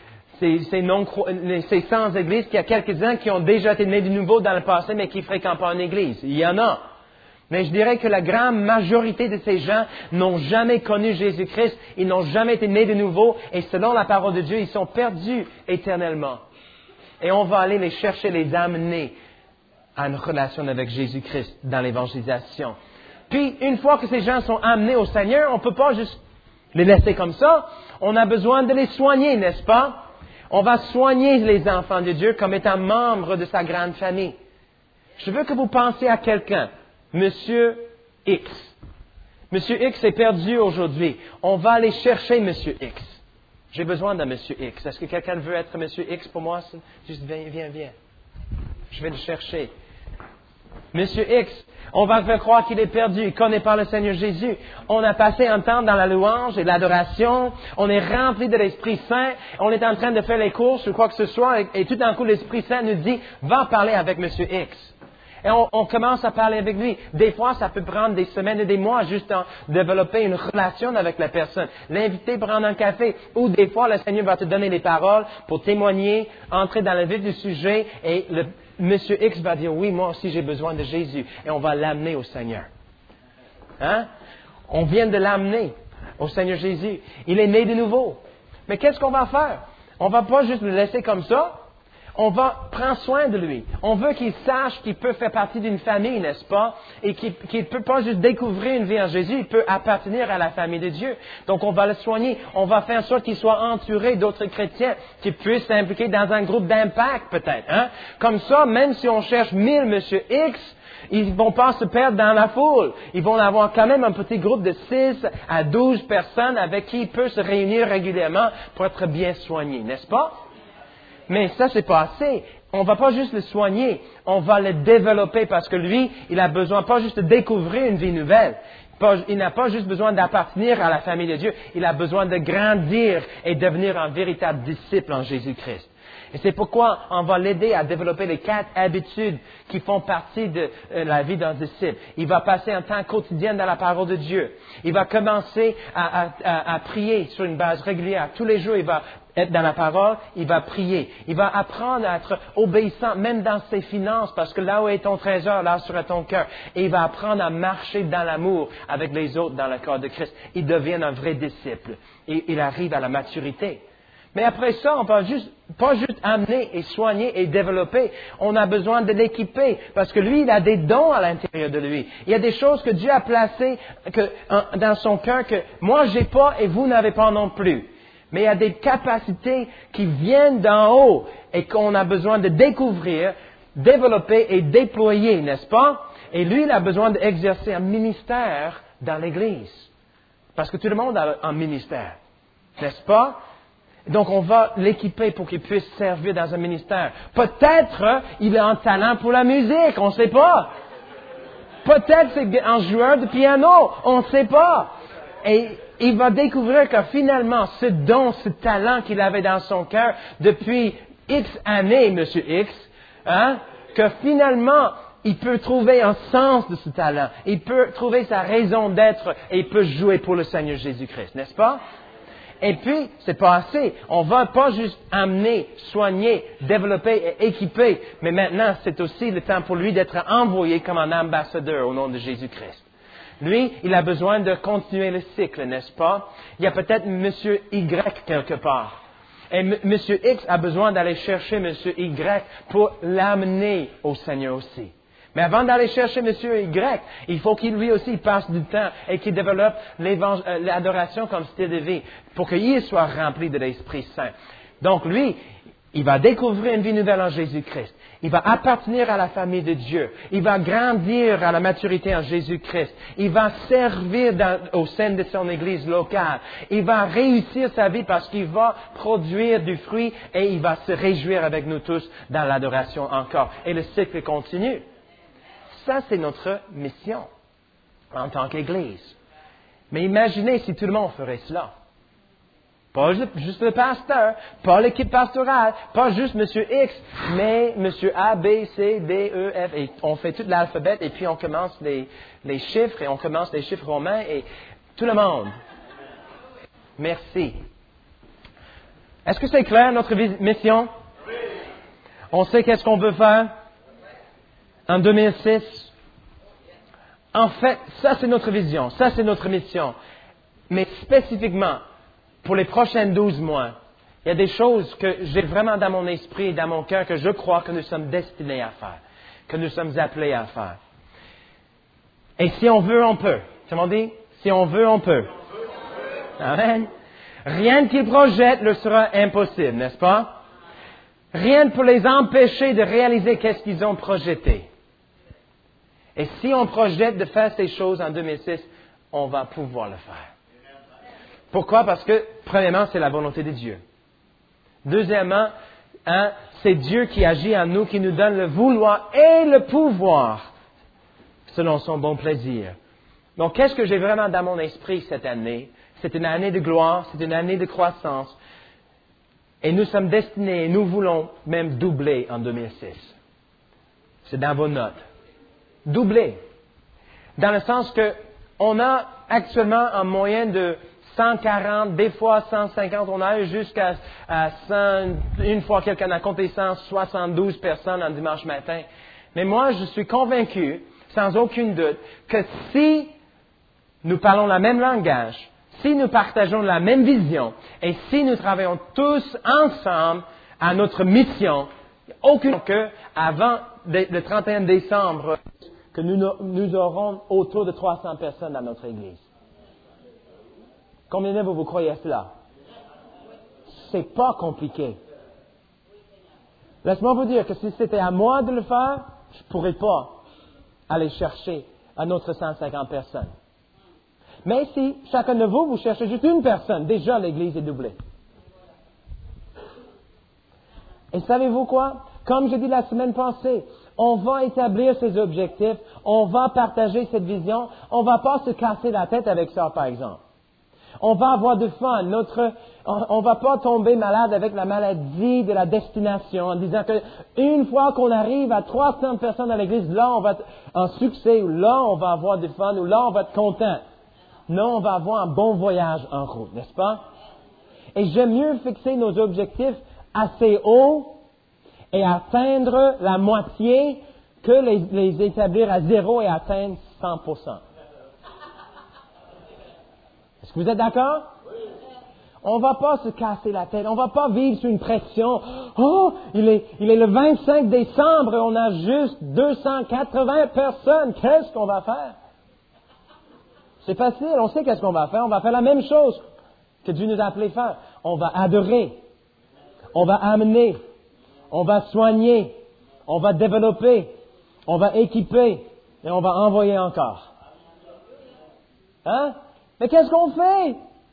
ces 100 églises, qu'il y a quelques-uns qui ont déjà été nés de nouveau dans le passé, mais qui ne fréquentent pas une église. Il y en a. Mais je dirais que la grande majorité de ces gens n'ont jamais connu Jésus-Christ, ils n'ont jamais été nés de nouveau, et selon la parole de Dieu, ils sont perdus éternellement. Et on va aller les chercher, les amener à une relation avec Jésus-Christ dans l'évangélisation. Puis, une fois que ces gens sont amenés au Seigneur, on ne peut pas juste les laisser comme ça. On a besoin de les soigner, n'est-ce pas? On va soigner les enfants de Dieu comme étant membres de sa grande famille. Je veux que vous pensiez à quelqu'un. Monsieur X. Monsieur X est perdu aujourd'hui. On va aller chercher Monsieur X. J'ai besoin d'un Monsieur X. Est-ce que quelqu'un veut être Monsieur X pour moi? Juste viens. Je vais le chercher. Monsieur X, on va faire croire qu'il est perdu, il ne connaît pas le Seigneur Jésus. On a passé un temps dans la louange et l'adoration, on est rempli de l'Esprit Saint, on est en train de faire les courses ou quoi que ce soit, et tout d'un coup l'Esprit Saint nous dit, va parler avec Monsieur X. Et on commence à parler avec lui. Des fois, ça peut prendre des semaines et des mois juste à développer une relation avec la personne. L'inviter prendre un café. Ou des fois, le Seigneur va te donner les paroles pour témoigner, entrer dans le vif du sujet. Et le Monsieur X va dire, oui, moi aussi j'ai besoin de Jésus. Et on va l'amener au Seigneur. Hein? On vient de l'amener au Seigneur Jésus. Il est né de nouveau. Mais qu'est-ce qu'on va faire? On va pas juste le laisser comme ça. On va prendre soin de lui. On veut qu'il sache qu'il peut faire partie d'une famille, n'est-ce pas? Et qu'il ne peut pas juste découvrir une vie en Jésus, il peut appartenir à la famille de Dieu. Donc on va le soigner. On va faire en sorte qu'il soit entouré d'autres chrétiens, qu'il puisse s'impliquer dans un groupe d'impact peut-être. Hein? Comme ça, même si on cherche 1000 Monsieur X, ils vont pas se perdre dans la foule. Ils vont avoir quand même un petit groupe de 6 à 12 personnes avec qui il peut se réunir régulièrement pour être bien soigné, n'est-ce pas? Mais ça, c'est pas assez. On va pas juste le soigner, on va le développer parce que lui, il a besoin pas juste de découvrir une vie nouvelle. Il n'a pas juste besoin d'appartenir à la famille de Dieu, il a besoin de grandir et devenir un véritable disciple en Jésus-Christ. Et c'est pourquoi on va l'aider à développer les 4 habitudes qui font partie de la vie d'un disciple. Il va passer un temps quotidien dans la parole de Dieu. Il va commencer à prier sur une base régulière. Tous les jours, il va être dans la parole, il va prier. Il va apprendre à être obéissant, même dans ses finances, parce que là où est ton trésor, là sera ton cœur. Et il va apprendre à marcher dans l'amour avec les autres dans le corps de Christ. Il devient un vrai disciple. Et il arrive à la maturité. Mais après ça, on va pas juste amener et soigner et développer. On a besoin de l'équiper parce que lui, il a des dons à l'intérieur de lui. Il y a des choses que Dieu a placées dans son cœur que moi, j'ai pas et vous n'avez pas non plus. Mais il y a des capacités qui viennent d'en haut et qu'on a besoin de découvrir, développer et déployer, n'est-ce pas? Et lui, il a besoin d'exercer un ministère dans l'Église. Parce que tout le monde a un ministère, n'est-ce pas? Donc, on va l'équiper pour qu'il puisse servir dans un ministère. Peut-être il a un talent pour la musique, on ne sait pas. Peut-être c'est un joueur de piano, on ne sait pas. Et il va découvrir que finalement, ce don, ce talent qu'il avait dans son cœur depuis X années, Monsieur X, hein, que finalement, il peut trouver un sens de ce talent. Il peut trouver sa raison d'être et il peut jouer pour le Seigneur Jésus-Christ, n'est-ce pas? Et puis, c'est pas assez. On va pas juste amener, soigner, développer et équiper. Mais maintenant, c'est aussi le temps pour lui d'être envoyé comme un ambassadeur au nom de Jésus-Christ. Lui, il a besoin de continuer le cycle, n'est-ce pas? Il y a peut-être Monsieur Y quelque part. Et Monsieur X a besoin d'aller chercher Monsieur Y pour l'amener au Seigneur aussi. Mais avant d'aller chercher Monsieur Y, il faut qu'il lui aussi passe du temps et qu'il développe l'adoration comme style de vie pour qu'il soit rempli de l'Esprit Saint. Donc lui, il va découvrir une vie nouvelle en Jésus-Christ. Il va appartenir à la famille de Dieu. Il va grandir à la maturité en Jésus-Christ. Il va servir au sein de son église locale. Il va réussir sa vie parce qu'il va produire du fruit et il va se réjouir avec nous tous dans l'adoration encore. Et le cycle continue. Ça, c'est notre mission en tant qu'Église. Mais imaginez si tout le monde ferait cela. Pas juste le pasteur, pas l'équipe pastorale, pas juste M. X, mais M. A, B, C, D, E, F. Et on fait tout l'alphabet et puis on commence les chiffres et on commence les chiffres romains et tout le monde. Merci. Est-ce que c'est clair notre mission? Oui. On sait qu'est-ce qu'on veut faire? En 2006, en fait, ça c'est notre vision, ça c'est notre mission. Mais spécifiquement, pour les prochains 12 mois, il y a des choses que j'ai vraiment dans mon esprit et dans mon cœur que je crois que nous sommes destinés à faire, que nous sommes appelés à faire. Et si on veut, on peut. Tout le monde dit? Si on veut, on peut. Amen. Rien qu'ils projettent leur sera impossible, n'est-ce pas? Rien pour les empêcher de réaliser qu'est-ce qu'ils ont projeté. Et si on projette de faire ces choses en 2006, on va pouvoir le faire. Pourquoi? Parce que, premièrement, c'est la volonté de Dieu. Deuxièmement, c'est Dieu qui agit en nous, qui nous donne le vouloir et le pouvoir selon son bon plaisir. Donc, qu'est-ce que j'ai vraiment dans mon esprit cette année? C'est une année de gloire, c'est une année de croissance. Et nous sommes destinés, nous voulons même doubler en 2006. C'est dans vos notes. Doubler. Dans le sens que on a actuellement en moyenne de 140, des fois 150, on a eu jusqu'à 100, une fois quelqu'un a compté 172 personnes un dimanche matin. Mais moi, je suis convaincu, sans aucun doute, que si nous parlons le même langage, si nous partageons la même vision et si nous travaillons tous ensemble à notre mission, aucune que avant le 31 décembre, que nous aurons autour de 300 personnes dans notre Église. Combien de vous croyez à cela? C'est pas compliqué. Laisse-moi vous dire que si c'était à moi de le faire, je ne pourrais pas aller chercher un autre 150 personnes. Mais si chacun de vous, vous cherchez juste une personne, déjà l'Église est doublée. Et savez-vous quoi? Comme je dis la semaine passée, on va établir ces objectifs, on va partager cette vision, on ne va pas se casser la tête avec ça, par exemple. On va avoir du fun. On ne va pas tomber malade avec la maladie de la destination en disant que une fois qu'on arrive à 300 personnes à l'église, là, on va être en succès, ou là, on va avoir du fun, ou là, on va être content. Non, on va avoir un bon voyage en route, n'est-ce pas? Et j'aime mieux fixer nos objectifs assez haut et atteindre la moitié que les établir à zéro et atteindre 100%. Est-ce que vous êtes d'accord? On ne va pas se casser la tête. On ne va pas vivre sous une pression. Oh, il est le 25 décembre et on a juste 280 personnes. Qu'est-ce qu'on va faire? C'est facile. On sait qu'est-ce qu'on va faire. On va faire la même chose que Dieu nous a appelé faire. On va adorer. On va amener. On va soigner. On va développer. On va équiper. Et on va envoyer encore. Hein? Mais qu'est-ce qu'on fait?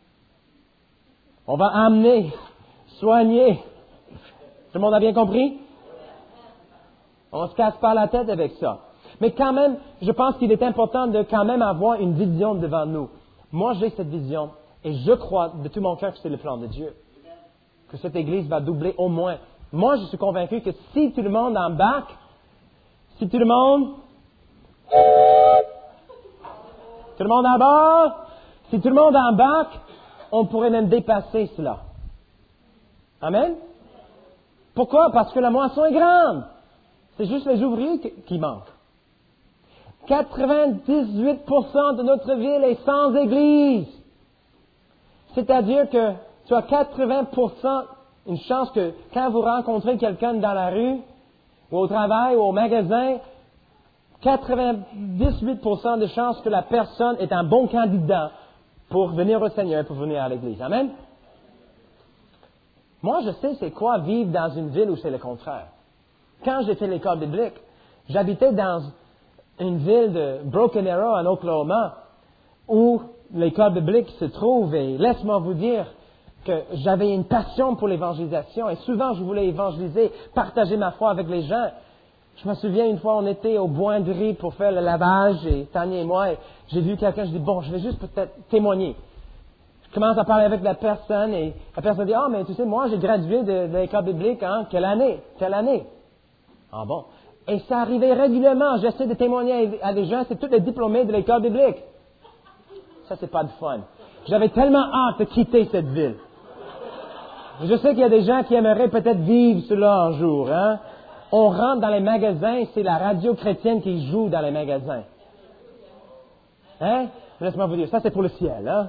On va amener, soigner. Tout le monde a bien compris? On ne se casse pas la tête avec ça. Mais quand même, je pense qu'il est important de quand même avoir une vision devant nous. Moi, j'ai cette vision et je crois de tout mon cœur que c'est le plan de Dieu. Que cette Église va doubler au moins. Moi, je suis convaincu que si tout le monde embarque, si tout le monde à bord, si tout le monde embarque, on pourrait même dépasser cela. Amen? Pourquoi? Parce que la moisson est grande. C'est juste les ouvriers qui manquent. 98% de notre ville est sans église. C'est-à-dire que tu as 80% une chance que quand vous rencontrez quelqu'un dans la rue, ou au travail, ou au magasin, 98% de chances que la personne est un bon candidat pour venir au Seigneur, pour venir à l'Église. Amen? Moi, je sais c'est quoi vivre dans une ville où c'est le contraire. Quand j'ai fait l'école biblique, j'habitais dans une ville de Broken Arrow, en Oklahoma, où l'école biblique se trouve, et laisse-moi vous dire que j'avais une passion pour l'évangélisation, et souvent je voulais évangéliser, partager ma foi avec les gens. Je me souviens, une fois, on était au Bois-de-Riz pour faire le lavage, et Tania et moi, et j'ai vu quelqu'un, je dis, bon, je vais juste peut-être témoigner. Je commence à parler avec la personne, et la personne dit, ah, mais tu sais, moi, j'ai gradué de l'école biblique, hein, quelle année? Ah bon? Et ça arrivait régulièrement, j'essaie de témoigner à des gens, c'est tous les diplômés de l'école biblique. Ça, c'est pas de fun. J'avais tellement hâte de quitter cette ville. Je sais qu'il y a des gens qui aimeraient peut-être vivre cela un jour, hein? On rentre dans les magasins, c'est la radio chrétienne qui joue dans les magasins. Hein? Laisse-moi vous dire, ça c'est pour le ciel, hein?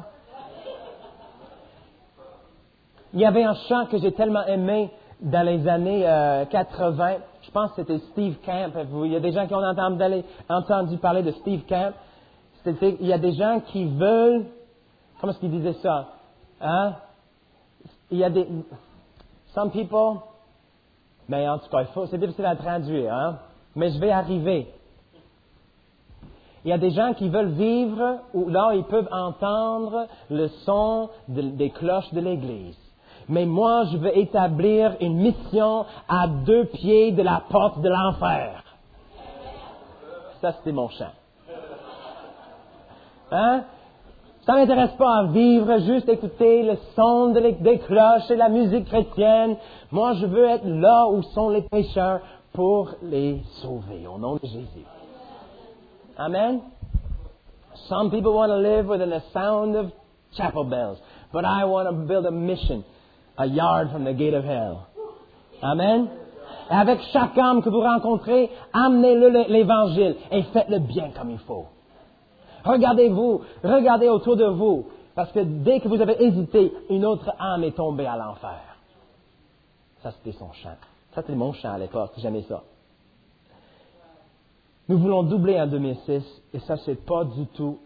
Il y avait un chant que j'ai tellement aimé dans les années 80. Je pense que c'était Steve Camp. Il y a des gens qui ont entendu parler de Steve Camp. Il y a des gens qui veulent... Comment est-ce qu'il disait ça? Hein? Il y a des... Some people... Mais en tout cas, c'est difficile à traduire, hein? Mais je vais arriver. Il y a des gens qui veulent vivre où là, ils peuvent entendre le son des cloches de l'Église. Mais moi, je veux établir une mission à 2 pieds de la porte de l'enfer. Ça, c'était mon chant. Hein? Ça ne m'intéresse pas à vivre, juste écouter le son des cloches et la musique chrétienne. Moi, je veux être là où sont les pécheurs pour les sauver, au nom de Jésus. Amen? Some people want to live within the sound of chapel bells, but I want to build a mission, a yard from the gate of hell. Amen? Et avec chaque âme que vous rencontrez, amenez-le l'Évangile et faites-le bien comme il faut. Regardez autour de vous, parce que dès que vous avez hésité, une autre âme est tombée à l'enfer. Ça, c'était son chant. Ça, c'était mon chant à l'époque, j'aimais ça. Nous voulons doubler en 2006, et ça, c'est pas du tout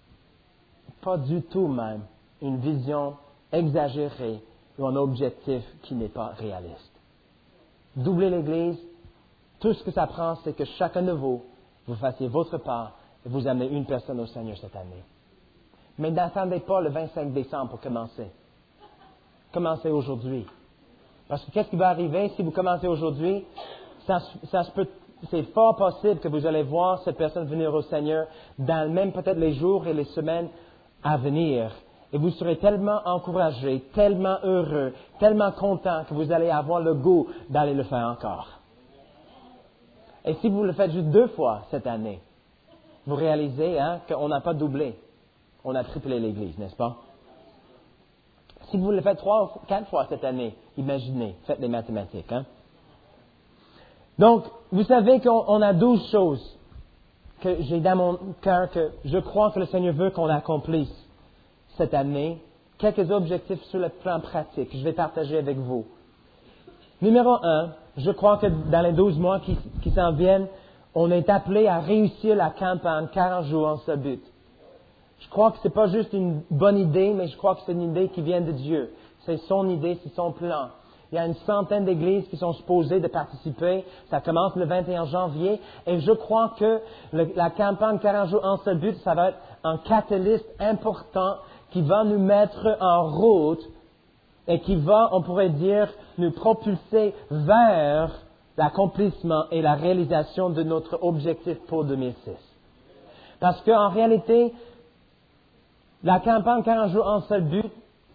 même, une vision exagérée ou un objectif qui n'est pas réaliste. Doubler l'Église, tout ce que ça prend, c'est que chacun de vous fassiez votre part et vous amenez une personne au Seigneur cette année. Mais n'attendez pas le 25 décembre pour commencer. Commencez aujourd'hui. Parce que qu'est-ce qui va arriver si vous commencez aujourd'hui? C'est fort possible que vous allez voir cette personne venir au Seigneur dans même peut-être les jours et les semaines à venir. Et vous serez tellement encouragé, tellement heureux, tellement content que vous allez avoir le goût d'aller le faire encore. Et si vous le faites juste 2 fois cette année, vous réalisez qu'on n'a pas doublé, on a triplé l'Église, n'est-ce pas? Si vous le faites 3 ou 4 fois cette année, imaginez, faites les mathématiques. Donc, vous savez qu'on a 12 choses que j'ai dans mon cœur que je crois que le Seigneur veut qu'on accomplisse cette année. Quelques objectifs sur le plan pratique que je vais partager avec vous. Numéro 1, je crois que dans les 12 mois qui s'en viennent, on est appelé à réussir la campagne 40 jours en ce but. Je crois que ce n'est pas juste une bonne idée, mais je crois que c'est une idée qui vient de Dieu. C'est son idée, c'est son plan. Il y a une centaine d'églises qui sont supposées de participer. Ça commence le 21 janvier. Et je crois que la campagne 40 jours en ce but, ça va être un catalyste important qui va nous mettre en route et qui va, on pourrait dire, nous propulser vers l'accomplissement et la réalisation de notre objectif pour 2006. Parce qu'en réalité, la campagne 40 jours en seul but,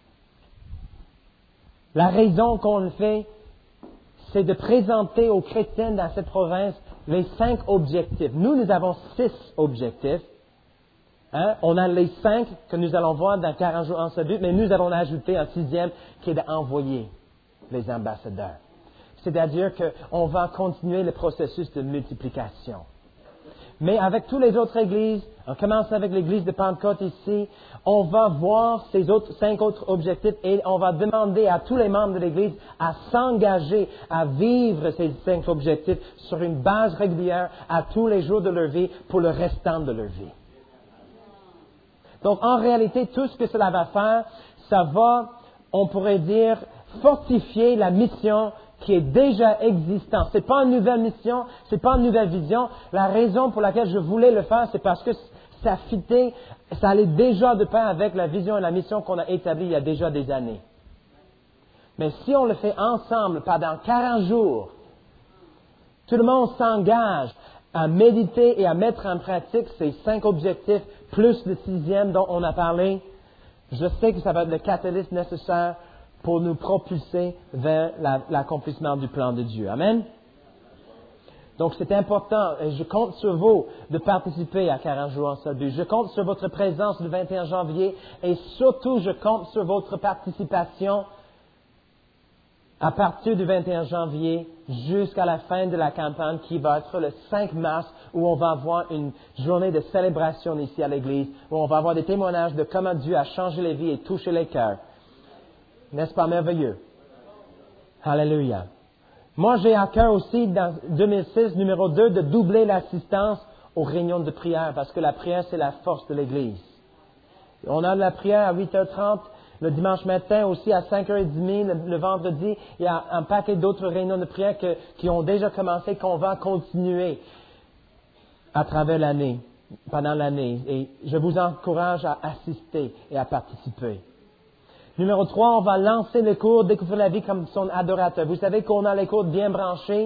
la raison qu'on le fait, c'est de présenter aux chrétiens dans cette province les 5 objectifs. Nous avons 6 objectifs. On a les 5 que nous allons voir dans 40 jours en ce but, mais nous allons ajouter un 6e qui est d'envoyer les ambassadeurs. C'est-à-dire qu'on va continuer le processus de multiplication. Mais avec toutes les autres églises, on commence avec l'église de Pentecôte ici, on va voir ces 5 autres objectifs et on va demander à tous les membres de l'église à s'engager à vivre ces 5 objectifs sur une base régulière à tous les jours de leur vie pour le restant de leur vie. Donc, en réalité, tout ce que cela va faire, ça va, on pourrait dire, fortifier la mission qui est déjà existante. Ce n'est pas une nouvelle mission, ce n'est pas une nouvelle vision. La raison pour laquelle je voulais le faire, c'est parce que ça allait déjà de pair avec la vision et la mission qu'on a établie il y a déjà des années. Mais si on le fait ensemble pendant 40 jours, tout le monde s'engage à méditer et à mettre en pratique ces 5 objectifs, plus le 6e dont on a parlé, je sais que ça va être le catalyste nécessaire pour nous propulser vers l'accomplissement du plan de Dieu. Amen? Donc c'est important et je compte sur vous de participer à 40 jours en ce but. Je compte sur votre présence le 21 janvier et surtout je compte sur votre participation à partir du 21 janvier jusqu'à la fin de la campagne qui va être le 5 mars où on va avoir une journée de célébration ici à l'église, où on va avoir des témoignages de comment Dieu a changé les vies et touché les cœurs. N'est-ce pas merveilleux? Alléluia. Moi, j'ai à cœur aussi, dans 2006, numéro 2, de doubler l'assistance aux réunions de prière, parce que la prière, c'est la force de l'Église. On a la prière à 8h30, le dimanche matin aussi à 5h30, le vendredi. Il y a un paquet d'autres réunions de prière qui ont déjà commencé, qu'on va continuer à travers l'année, pendant l'année. Et je vous encourage à assister et à participer. Numéro 3, on va lancer le cours Découvrir la vie comme son adorateur. Vous savez qu'on a les cours bien branchés.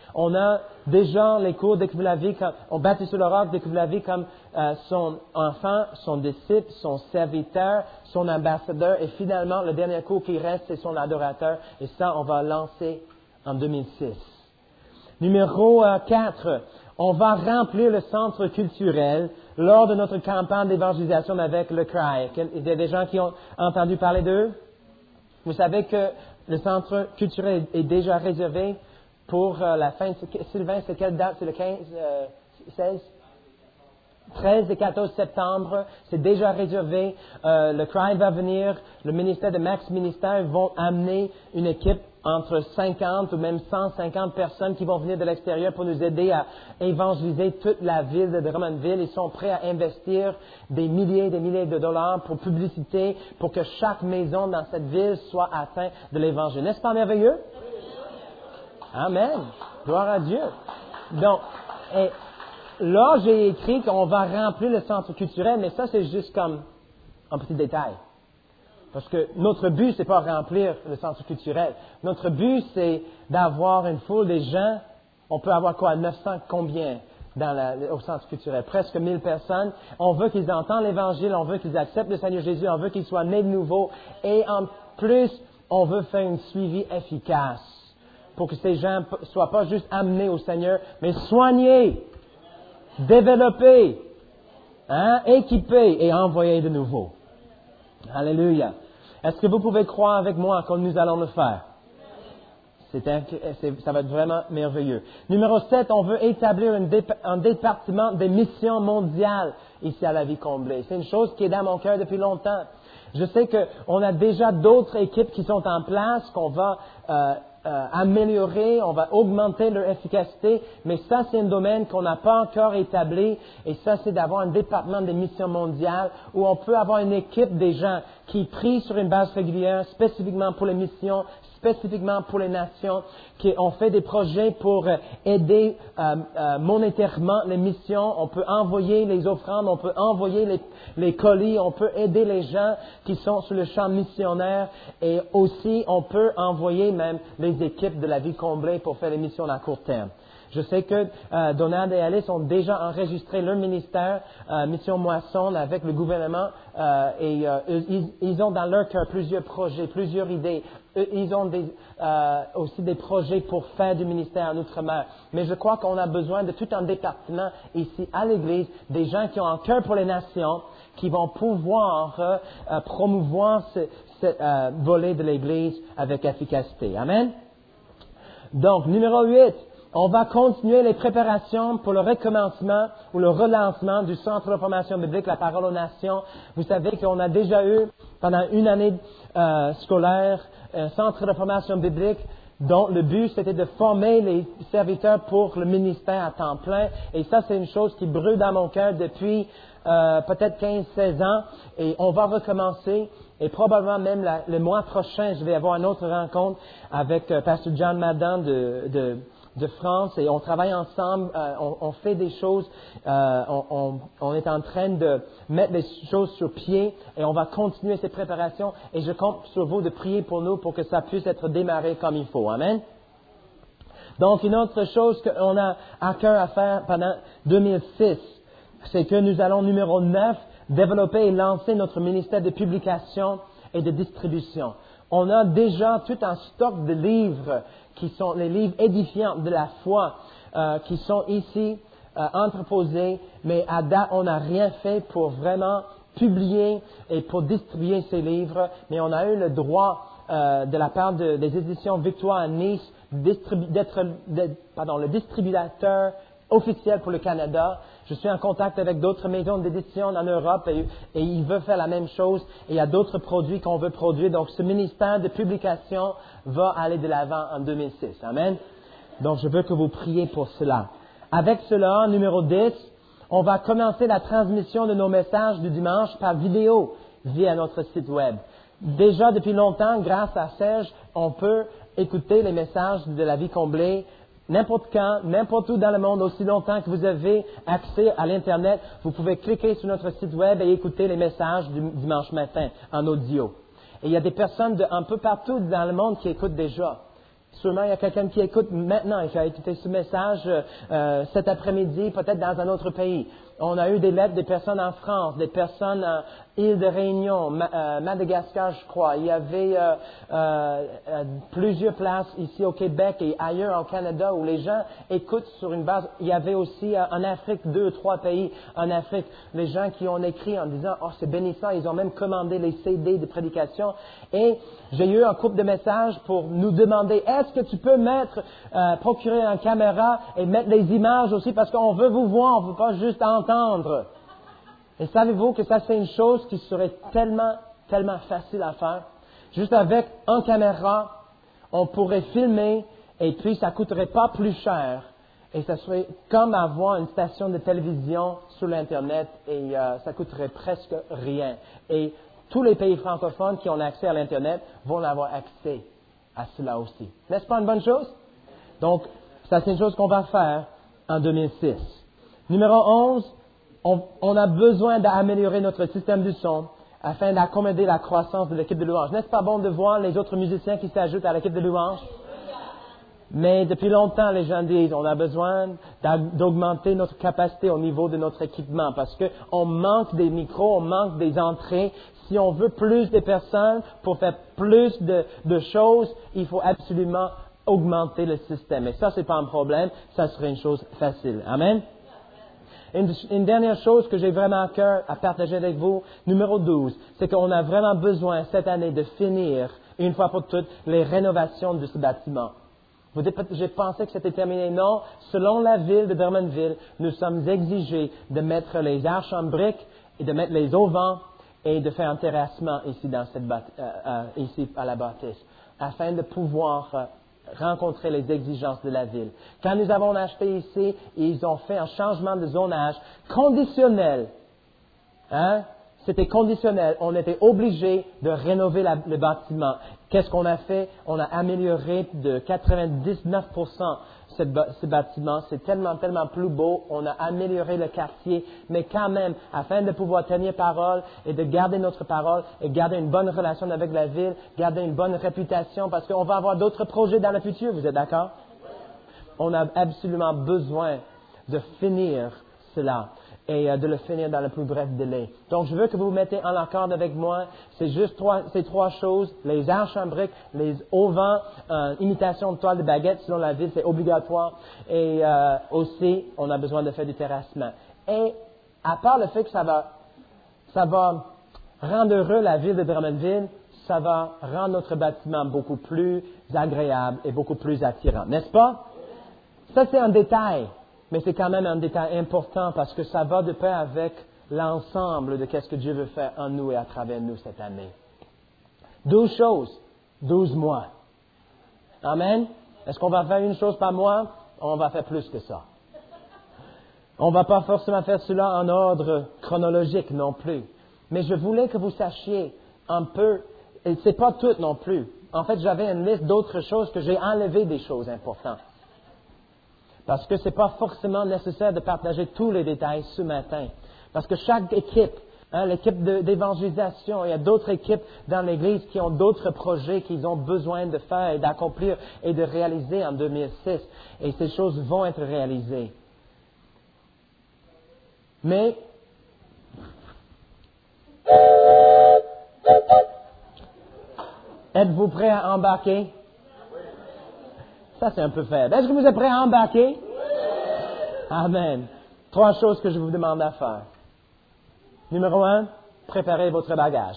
On a déjà les cours Découvrir la vie, on bâtit sur le roc, Découvrir la vie comme son enfant, son disciple, son serviteur, son ambassadeur. Et finalement, le dernier cours qui reste, c'est son adorateur. Et ça, on va lancer en 2006. Numéro 4, on va remplir le centre culturel lors de notre campagne d'évangélisation avec le CRI. Il y a des gens qui ont entendu parler d'eux? Vous savez que le centre culturel est déjà réservé pour la fin. Sylvain, c'est quelle date? C'est le 15, 16? 13 et 14 septembre, c'est déjà réservé. Le CRI va venir, le ministère de Max Ministère vont amener une équipe entre 50 ou même 150 personnes qui vont venir de l'extérieur pour nous aider à évangéliser toute la ville de Drummondville. Ils sont prêts à investir des milliers et des milliers de dollars pour publicité, pour que chaque maison dans cette ville soit atteinte de l'Évangile. N'est-ce pas merveilleux? Amen. Gloire à Dieu. Donc, là, j'ai écrit qu'on va remplir le centre culturel, mais ça, c'est juste comme un petit détail. Parce que notre but, c'est pas remplir le centre culturel. Notre but, c'est d'avoir une foule des gens. On peut avoir quoi? 900 combien au centre culturel? Presque 1000 personnes. On veut qu'ils entendent l'Évangile, on veut qu'ils acceptent le Seigneur Jésus, on veut qu'ils soient nés de nouveau. Et en plus, on veut faire un suivi efficace pour que ces gens ne soient pas juste amenés au Seigneur, mais soignés, développés, équipés et envoyés de nouveau. Alléluia. Est-ce que vous pouvez croire avec moi que nous allons le faire? Ça va être vraiment merveilleux. Numéro 7, on veut établir un département des missions mondiales ici à la Vie Comblée. C'est une chose qui est dans mon cœur depuis longtemps. Je sais qu'on a déjà d'autres équipes qui sont en place, qu'on va améliorer, on va augmenter leur efficacité, mais ça, c'est un domaine qu'on n'a pas encore établi, et ça, c'est d'avoir un département des missions mondiales où on peut avoir une équipe des gens qui prient sur une base régulière, spécifiquement pour les missions, spécifiquement pour les nations, qui ont fait des projets pour aider monétairement les missions. On peut envoyer les offrandes, on peut envoyer les colis, on peut aider les gens qui sont sur le champ missionnaire, et aussi on peut envoyer même les équipes de la Vie Comblée pour faire les missions à court terme. Je sais que Donald et Alice ont déjà enregistré leur ministère, Mission Moisson, avec le gouvernement, et ils ont dans leur cœur plusieurs projets, plusieurs idées. Ils ont aussi des projets pour faire du ministère en Outre-mer. Mais je crois qu'on a besoin de tout un département ici à l'Église, des gens qui ont un cœur pour les nations, qui vont pouvoir promouvoir ce volet de l'Église avec efficacité. Amen? Donc, numéro 8. On va continuer les préparations pour le recommencement ou le relancement du Centre de formation biblique, la Parole aux Nations. Vous savez qu'on a déjà eu, pendant une année scolaire, un Centre de formation biblique dont le but, c'était de former les serviteurs pour le ministère à temps plein. Et ça, c'est une chose qui brûle dans mon cœur depuis peut-être 15-16 ans. Et on va recommencer. Et probablement même le mois prochain, je vais avoir une autre rencontre avec Pasteur John Madden de France, et on travaille ensemble, on fait des choses, on est en train de mettre les choses sur pied, et on va continuer ces préparations, et je compte sur vous de prier pour nous pour que ça puisse être démarré comme il faut. Amen. Donc, une autre chose qu'on a à cœur à faire pendant 2006, c'est que nous allons, numéro 9, développer et lancer notre ministère de publication et de distribution. On a déjà tout un stock de livres qui sont les livres édifiants de la foi, qui sont ici entreposés, mais à date, on n'a rien fait pour vraiment publier et pour distribuer ces livres, mais on a eu le droit de la part des éditions Victoire à Nice d'être le distributeur officiel pour le Canada. Je suis en contact avec d'autres maisons d'édition en Europe et ils veulent faire la même chose. Et il y a d'autres produits qu'on veut produire. Donc, ce ministère de publication va aller de l'avant en 2006. Amen. Donc, je veux que vous priez pour cela. Avec cela, numéro 10, on va commencer la transmission de nos messages du dimanche par vidéo via notre site web. Déjà, depuis longtemps, grâce à Serge, on peut écouter les messages de la Vie Comblée n'importe quand, n'importe où dans le monde, aussi longtemps que vous avez accès à l'Internet, vous pouvez cliquer sur notre site web et écouter les messages du dimanche matin en audio. Et il y a des personnes un peu partout dans le monde qui écoutent déjà. Sûrement, il y a quelqu'un qui écoute maintenant et qui a écouté ce message cet après-midi, peut-être dans un autre pays. On a eu des lettres des personnes en France, des personnes à île de Réunion, Madagascar, je crois. Il y avait plusieurs places ici au Québec et ailleurs au Canada où les gens écoutent sur une base. Il y avait aussi en Afrique 2 ou 3 pays en Afrique, les gens qui ont écrit en disant « Oh, c'est bénissant ». Ils ont même commandé les CD de prédication. Et j'ai eu un couple de messages pour nous demander « Est-ce que tu peux procurer une caméra et mettre les images aussi parce qu'on veut vous voir, on ne veut pas juste entendre ». Et savez-vous que ça, c'est une chose qui serait tellement, tellement facile à faire. Juste avec une caméra, on pourrait filmer et puis ça ne coûterait pas plus cher. Et ça serait comme avoir une station de télévision sur l'Internet et ça coûterait presque rien. Et tous les pays francophones qui ont accès à l'Internet vont avoir accès à cela aussi. N'est-ce pas une bonne chose? Donc, ça, c'est une chose qu'on va faire en 2006. Numéro 11. On a besoin d'améliorer notre système du son afin d'accommoder la croissance de l'équipe de louange. N'est-ce pas bon de voir les autres musiciens qui s'ajoutent à l'équipe de louange? Mais depuis longtemps, les gens disent on a besoin d'augmenter notre capacité au niveau de notre équipement parce qu'on manque des micros, on manque des entrées. Si on veut plus de personnes pour faire plus de choses, il faut absolument augmenter le système. Et ça, c'est pas un problème, ça serait une chose facile. Amen? Une dernière chose que j'ai vraiment à cœur à partager avec vous, numéro 12, c'est qu'on a vraiment besoin cette année de finir, une fois pour toutes, les rénovations de ce bâtiment. Vous dites, j'ai pensé que c'était terminé. Non, selon la ville de Drummondville, nous sommes exigés de mettre les arches en briques et de mettre les auvents et de faire un terrassement ici, ici à la bâtisse, afin de pouvoir rencontrer les exigences de la ville. Quand nous avons acheté ici, ils ont fait un changement de zonage conditionnel. C'était conditionnel. On était obligé de rénover le bâtiment. Qu'est-ce qu'on a fait? On a amélioré de 99% ce bâtiment. C'est tellement, tellement plus beau. On a amélioré le quartier. Mais quand même, afin de pouvoir tenir parole et de garder notre parole et garder une bonne relation avec la ville, garder une bonne réputation, parce qu'on va avoir d'autres projets dans le futur. Vous êtes d'accord? On a absolument besoin de finir cela et de le finir dans le plus bref délai. Donc, je veux que vous mettez en accord avec moi. C'est juste ces 3 choses. Les arches en briques, les auvents, imitation de toile de baguette selon la ville, c'est obligatoire. Et aussi, on a besoin de faire du terrassement. Et à part le fait que ça va rendre heureux la ville de Drummondville, ça va rendre notre bâtiment beaucoup plus agréable et beaucoup plus attirant. N'est-ce pas? Ça, c'est un détail. Mais c'est quand même un détail important parce que ça va de pair avec l'ensemble de ce que Dieu veut faire en nous et à travers nous cette année. 12 choses, 12 mois. Amen? Est-ce qu'on va faire une chose par mois? On va faire plus que ça. On ne va pas forcément faire cela en ordre chronologique non plus. Mais je voulais que vous sachiez un peu, et ce n'est pas tout non plus. En fait, j'avais une liste d'autres choses que j'ai enlevé des choses importantes. Parce que ce n'est pas forcément nécessaire de partager tous les détails ce matin. Parce que chaque équipe, l'équipe d'évangélisation, il y a d'autres équipes dans l'Église qui ont d'autres projets qu'ils ont besoin de faire et d'accomplir et de réaliser en 2006. Et ces choses vont être réalisées. Mais, êtes-vous prêts à embarquer? Ça, c'est un peu faible. Est-ce que vous êtes prêts à embarquer? Oui. Amen. 3 choses que je vous demande à faire. Numéro 1, préparez votre bagage.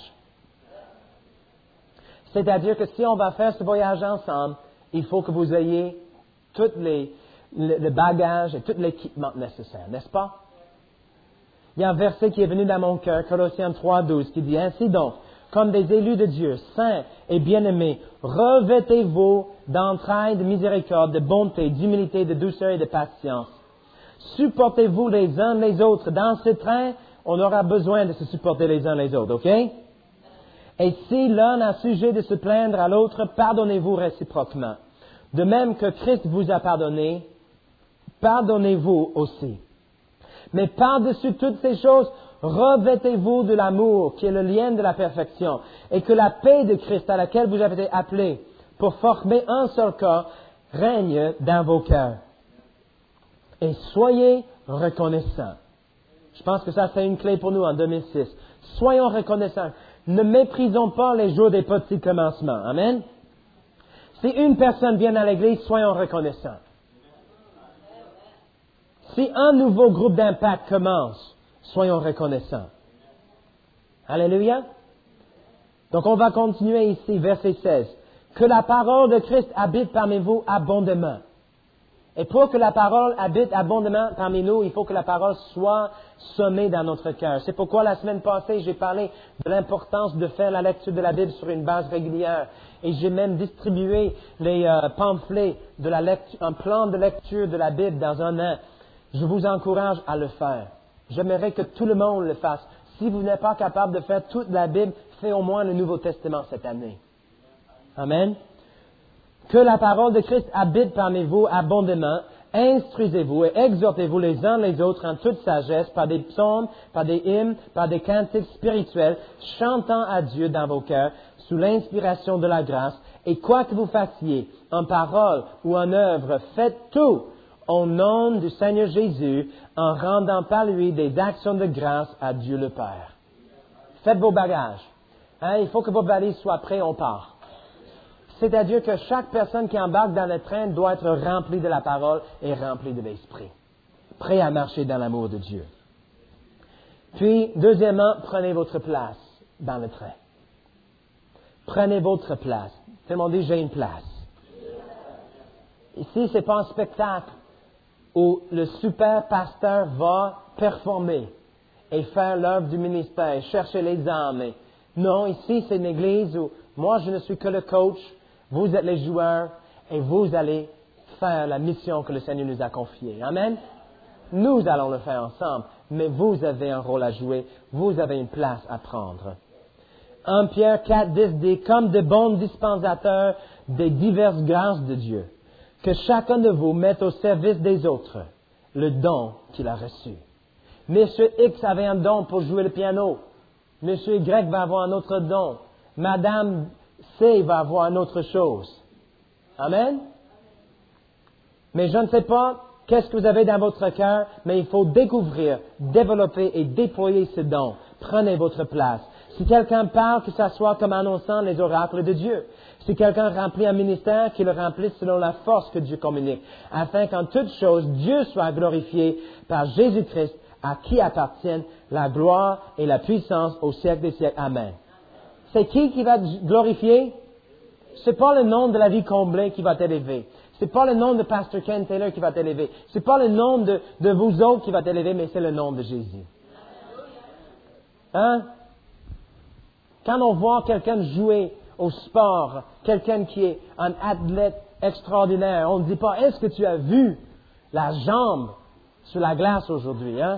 C'est-à-dire que si on va faire ce voyage ensemble, il faut que vous ayez tout le bagage et tout l'équipement nécessaire, n'est-ce pas? Il y a un verset qui est venu dans mon cœur, Colossiens 3:12, qui dit, « Ainsi donc, comme des élus de Dieu, saints et bien-aimés, revêtez-vous d'entrailles, de miséricorde, de bonté, d'humilité, de douceur et de patience. Supportez-vous les uns les autres. » Dans ce train, on aura besoin de se supporter les uns les autres, OK? « Et si l'un a sujet de se plaindre à l'autre, pardonnez-vous réciproquement. De même que Christ vous a pardonné, pardonnez-vous aussi. Mais par-dessus toutes ces choses, revêtez-vous de l'amour, qui est le lien de la perfection, et que la paix de Christ à laquelle vous avez été appelés pour former un seul corps, règne dans vos cœurs. Et soyez reconnaissants. Je pense que ça, c'est une clé pour nous en 2006. Soyons reconnaissants. Ne méprisons pas les jours des petits commencements. Amen. Si une personne vient à l'église, soyons reconnaissants. Si un nouveau groupe d'impact commence, soyons reconnaissants. Alléluia. Donc on va continuer ici, verset 16. Que la parole de Christ habite parmi vous abondamment. Et pour que la parole habite abondamment parmi nous, il faut que la parole soit semée dans notre cœur. C'est pourquoi la semaine passée, j'ai parlé de l'importance de faire la lecture de la Bible sur une base régulière. Et j'ai même distribué les pamphlets de la lecture, un plan de lecture de la Bible dans un an. Je vous encourage à le faire. J'aimerais que tout le monde le fasse. Si vous n'êtes pas capable de faire toute la Bible, faites au moins le Nouveau Testament cette année. Amen. Que la parole de Christ habite parmi vous abondamment. Instruisez-vous et exhortez-vous les uns les autres en toute sagesse par des psaumes, par des hymnes, par des cantiques spirituels, chantant à Dieu dans vos cœurs sous l'inspiration de la grâce. Et quoi que vous fassiez, en parole ou en œuvre, faites tout au nom du Seigneur Jésus, en rendant par lui des actions de grâce à Dieu le Père. Faites vos bagages. Il faut que vos valises soient prêtes, on part. C'est-à-dire que chaque personne qui embarque dans le train doit être remplie de la parole et remplie de l'Esprit. Prêt à marcher dans l'amour de Dieu. Puis, deuxièmement, prenez votre place dans le train. Prenez votre place. Tout le monde dit, j'ai une place. Ici, ce n'est pas un spectacle où le super pasteur va performer et faire l'œuvre du ministère, chercher les âmes. Non, ici, c'est une église où moi, je ne suis que le coach, vous êtes les joueurs et vous allez faire la mission que le Seigneur nous a confiée. Amen. Nous allons le faire ensemble, mais vous avez un rôle à jouer, vous avez une place à prendre. 1 Pierre 4, 10 dit, comme de bons dispensateurs des diverses grâces de Dieu, que chacun de vous mette au service des autres le don qu'il a reçu. Monsieur X avait un don pour jouer le piano. Monsieur Y va avoir un autre don. Madame C va avoir une autre chose. Amen. Mais je ne sais pas qu'est-ce que vous avez dans votre cœur, mais il faut découvrir, développer et déployer ce don. Prenez votre place. Si quelqu'un parle, que ça soit comme annonçant les oracles de Dieu. Si quelqu'un remplit un ministère, qu'il le remplisse selon la force que Dieu communique, afin qu'en toutes choses, Dieu soit glorifié par Jésus-Christ, à qui appartiennent la gloire et la puissance au siècle des siècles. Amen. C'est qui va glorifier? C'est pas le nom de la vie comblée qui va t'élever. C'est pas le nom de Pasteur Ken Taylor qui va t'élever. C'est pas le nom de vous autres qui va t'élever, mais c'est le nom de Jésus. Hein? Quand on voit quelqu'un jouer au sport, quelqu'un qui est un athlète extraordinaire, on ne dit pas, est-ce que tu as vu la jambe sur la glace aujourd'hui, hein?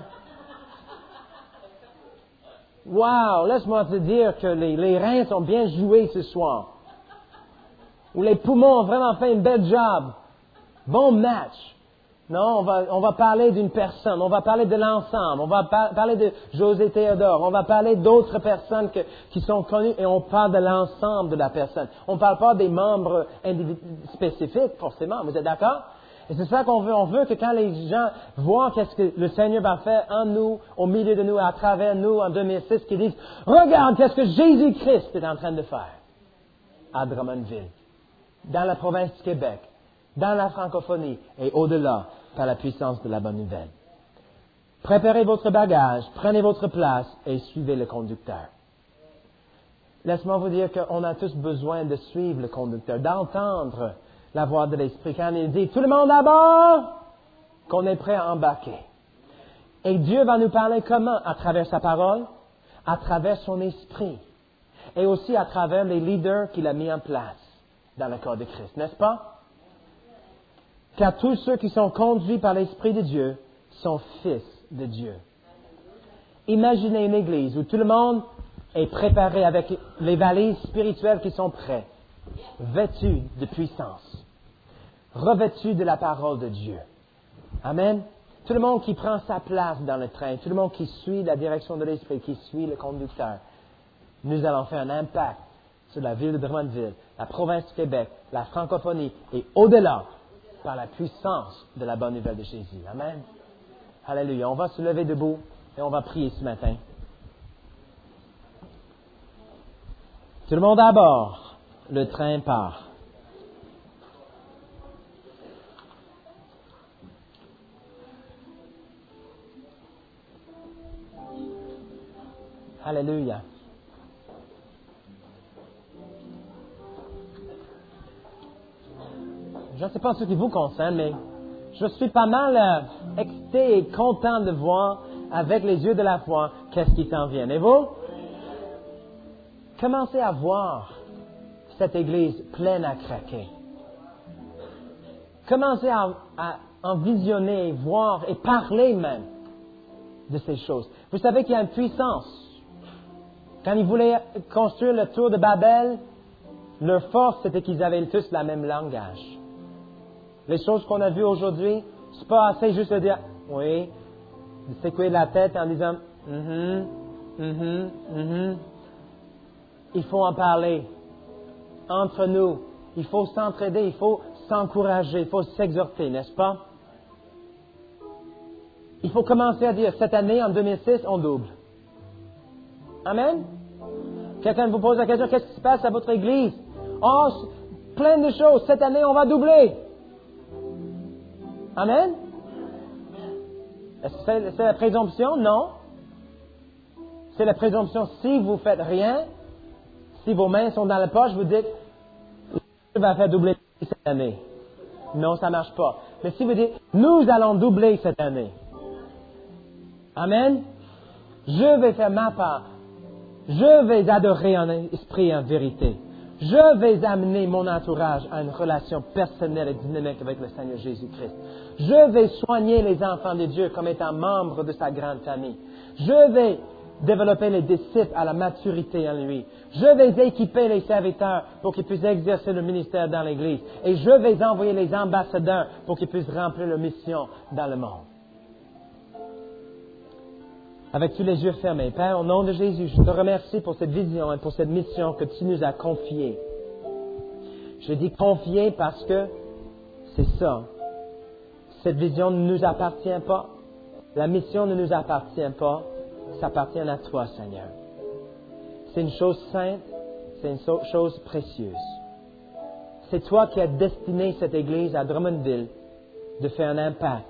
Wow, laisse-moi te dire que les reins sont bien joués ce soir. Ou les poumons ont vraiment fait une belle job. Bon match. Non, on va parler d'une personne, on va parler de l'ensemble, on va parler de José Théodore, on va parler d'autres personnes qui sont connues et on parle de l'ensemble de la personne. On ne parle pas des membres spécifiques, forcément, vous êtes d'accord? Et c'est ça qu'on veut. On veut que quand les gens voient qu'est-ce que le Seigneur va faire en nous, au milieu de nous, à travers nous, en 2006, qu'ils disent, regarde qu'est-ce que Jésus-Christ est en train de faire à Drummondville, dans la province du Québec, dans la francophonie et au-delà, par la puissance de la bonne nouvelle. Préparez votre bagage, prenez votre place et suivez le conducteur. Laisse-moi vous dire qu'on a tous besoin de suivre le conducteur, d'entendre la voix de l'Esprit. Quand il dit, tout le monde à bord, qu'on est prêt à embarquer. Et Dieu va nous parler comment? À travers sa parole, à travers son Esprit, et aussi à travers les leaders qu'il a mis en place dans le corps de Christ, n'est-ce pas? Car tous ceux qui sont conduits par l'Esprit de Dieu sont fils de Dieu. Imaginez une église où tout le monde est préparé avec les valises spirituelles qui sont prêtes, vêtus de puissance, revêtus de la parole de Dieu. Amen. Tout le monde qui prend sa place dans le train, tout le monde qui suit la direction de l'Esprit, qui suit le conducteur. Nous allons faire un impact sur la ville de Drummondville, la province du Québec, la francophonie et au-delà par la puissance de la bonne nouvelle de Jésus. Amen. Alléluia. On va se lever debout et on va prier ce matin. Tout le monde à bord. Le train part. Alléluia. Je ne sais pas ce qui vous concerne, mais je suis pas mal excité et content de voir avec les yeux de la foi qu'est-ce qui s'en vient. Et vous? Commencez à voir cette Église pleine à craquer. Commencez à en visionner, voir et parler même de ces choses. Vous savez qu'il y a une puissance. Quand ils voulaient construire le tour de Babel, leur force, c'était qu'ils avaient tous le même langage. Les choses qu'on a vues aujourd'hui, c'est pas assez juste de dire « oui », de secouer la tête en disant « Il faut en parler entre nous. Il faut s'entraider, il faut s'encourager, il faut s'exhorter, n'est-ce pas? Il faut commencer à dire « cette année, en 2006, on double ». Amen? Quelqu'un vous pose la question, qu'est-ce qui se passe à votre Église? Oh, plein de choses. Cette année, on va doubler. Amen? Est-ce que c'est la présomption? Non. C'est la présomption si vous ne faites rien, si vos mains sont dans la poche, vous dites, Dieu va faire doubler cette année. Non, ça ne marche pas. Mais si vous dites, nous allons doubler cette année. Amen? Je vais faire ma part. Je vais adorer en esprit et en vérité. Je vais amener mon entourage à une relation personnelle et dynamique avec le Seigneur Jésus-Christ. Je vais soigner les enfants de Dieu comme étant membres de sa grande famille. Je vais développer les disciples à la maturité en lui. Je vais équiper les serviteurs pour qu'ils puissent exercer le ministère dans l'Église. Et je vais envoyer les ambassadeurs pour qu'ils puissent remplir leur mission dans le monde. Avec tous les yeux fermés. Père, au nom de Jésus, je te remercie pour cette vision et pour cette mission que tu nous as confiée. Je dis confiée parce que c'est ça. Cette vision ne nous appartient pas. La mission ne nous appartient pas. Ça appartient à toi, Seigneur. C'est une chose sainte. C'est une chose précieuse. C'est toi qui as destiné cette Église à Drummondville de faire un impact.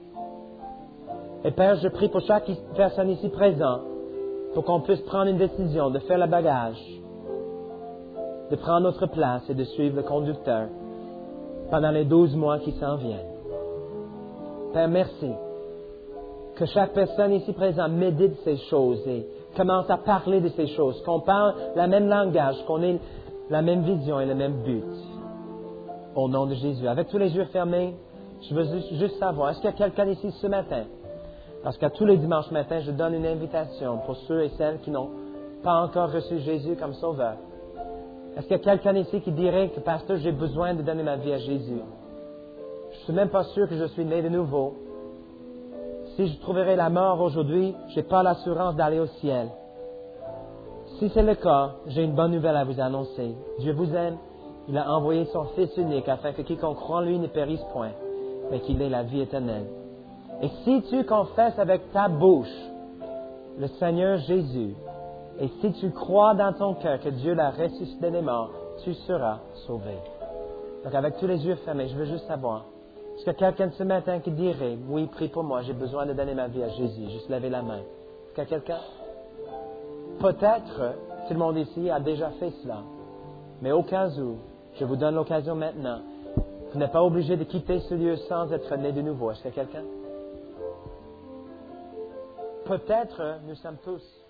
Et Père, je prie pour chaque personne ici présente, pour qu'on puisse prendre une décision de faire le bagage, de prendre notre place et de suivre le conducteur pendant les 12 mois qui s'en viennent. Père, merci. Que chaque personne ici présente médite ces choses et commence à parler de ces choses, qu'on parle le même langage, qu'on ait la même vision et le même but. Au nom de Jésus. Avec tous les yeux fermés, je veux juste savoir, est-ce qu'il y a quelqu'un ici ce matin? Parce qu'à tous les dimanches matins, je donne une invitation pour ceux et celles qui n'ont pas encore reçu Jésus comme sauveur. Est-ce qu'il y a quelqu'un ici qui dirait que, pasteur, j'ai besoin de donner ma vie à Jésus? Je ne suis même pas sûr que je suis né de nouveau. Si je trouverais la mort aujourd'hui, je n'ai pas l'assurance d'aller au ciel. Si c'est le cas, j'ai une bonne nouvelle à vous annoncer. Dieu vous aime. Il a envoyé son Fils unique afin que quiconque croit en lui ne périsse point, mais qu'il ait la vie éternelle. Et si tu confesses avec ta bouche le Seigneur Jésus, et si tu crois dans ton cœur que Dieu l'a ressuscité des morts, tu seras sauvé. Donc avec tous les yeux fermés, je veux juste savoir, est-ce qu'il y a quelqu'un ce matin qui dirait, oui, prie pour moi, j'ai besoin de donner ma vie à Jésus, juste lever la main. Est-ce qu'il y a quelqu'un? Peut-être, tout le monde ici a déjà fait cela, mais au cas où, je vous donne l'occasion maintenant, vous n'êtes pas obligé de quitter ce lieu sans être né de nouveau. Est-ce qu'il y a quelqu'un? Peut-être nous sommes tous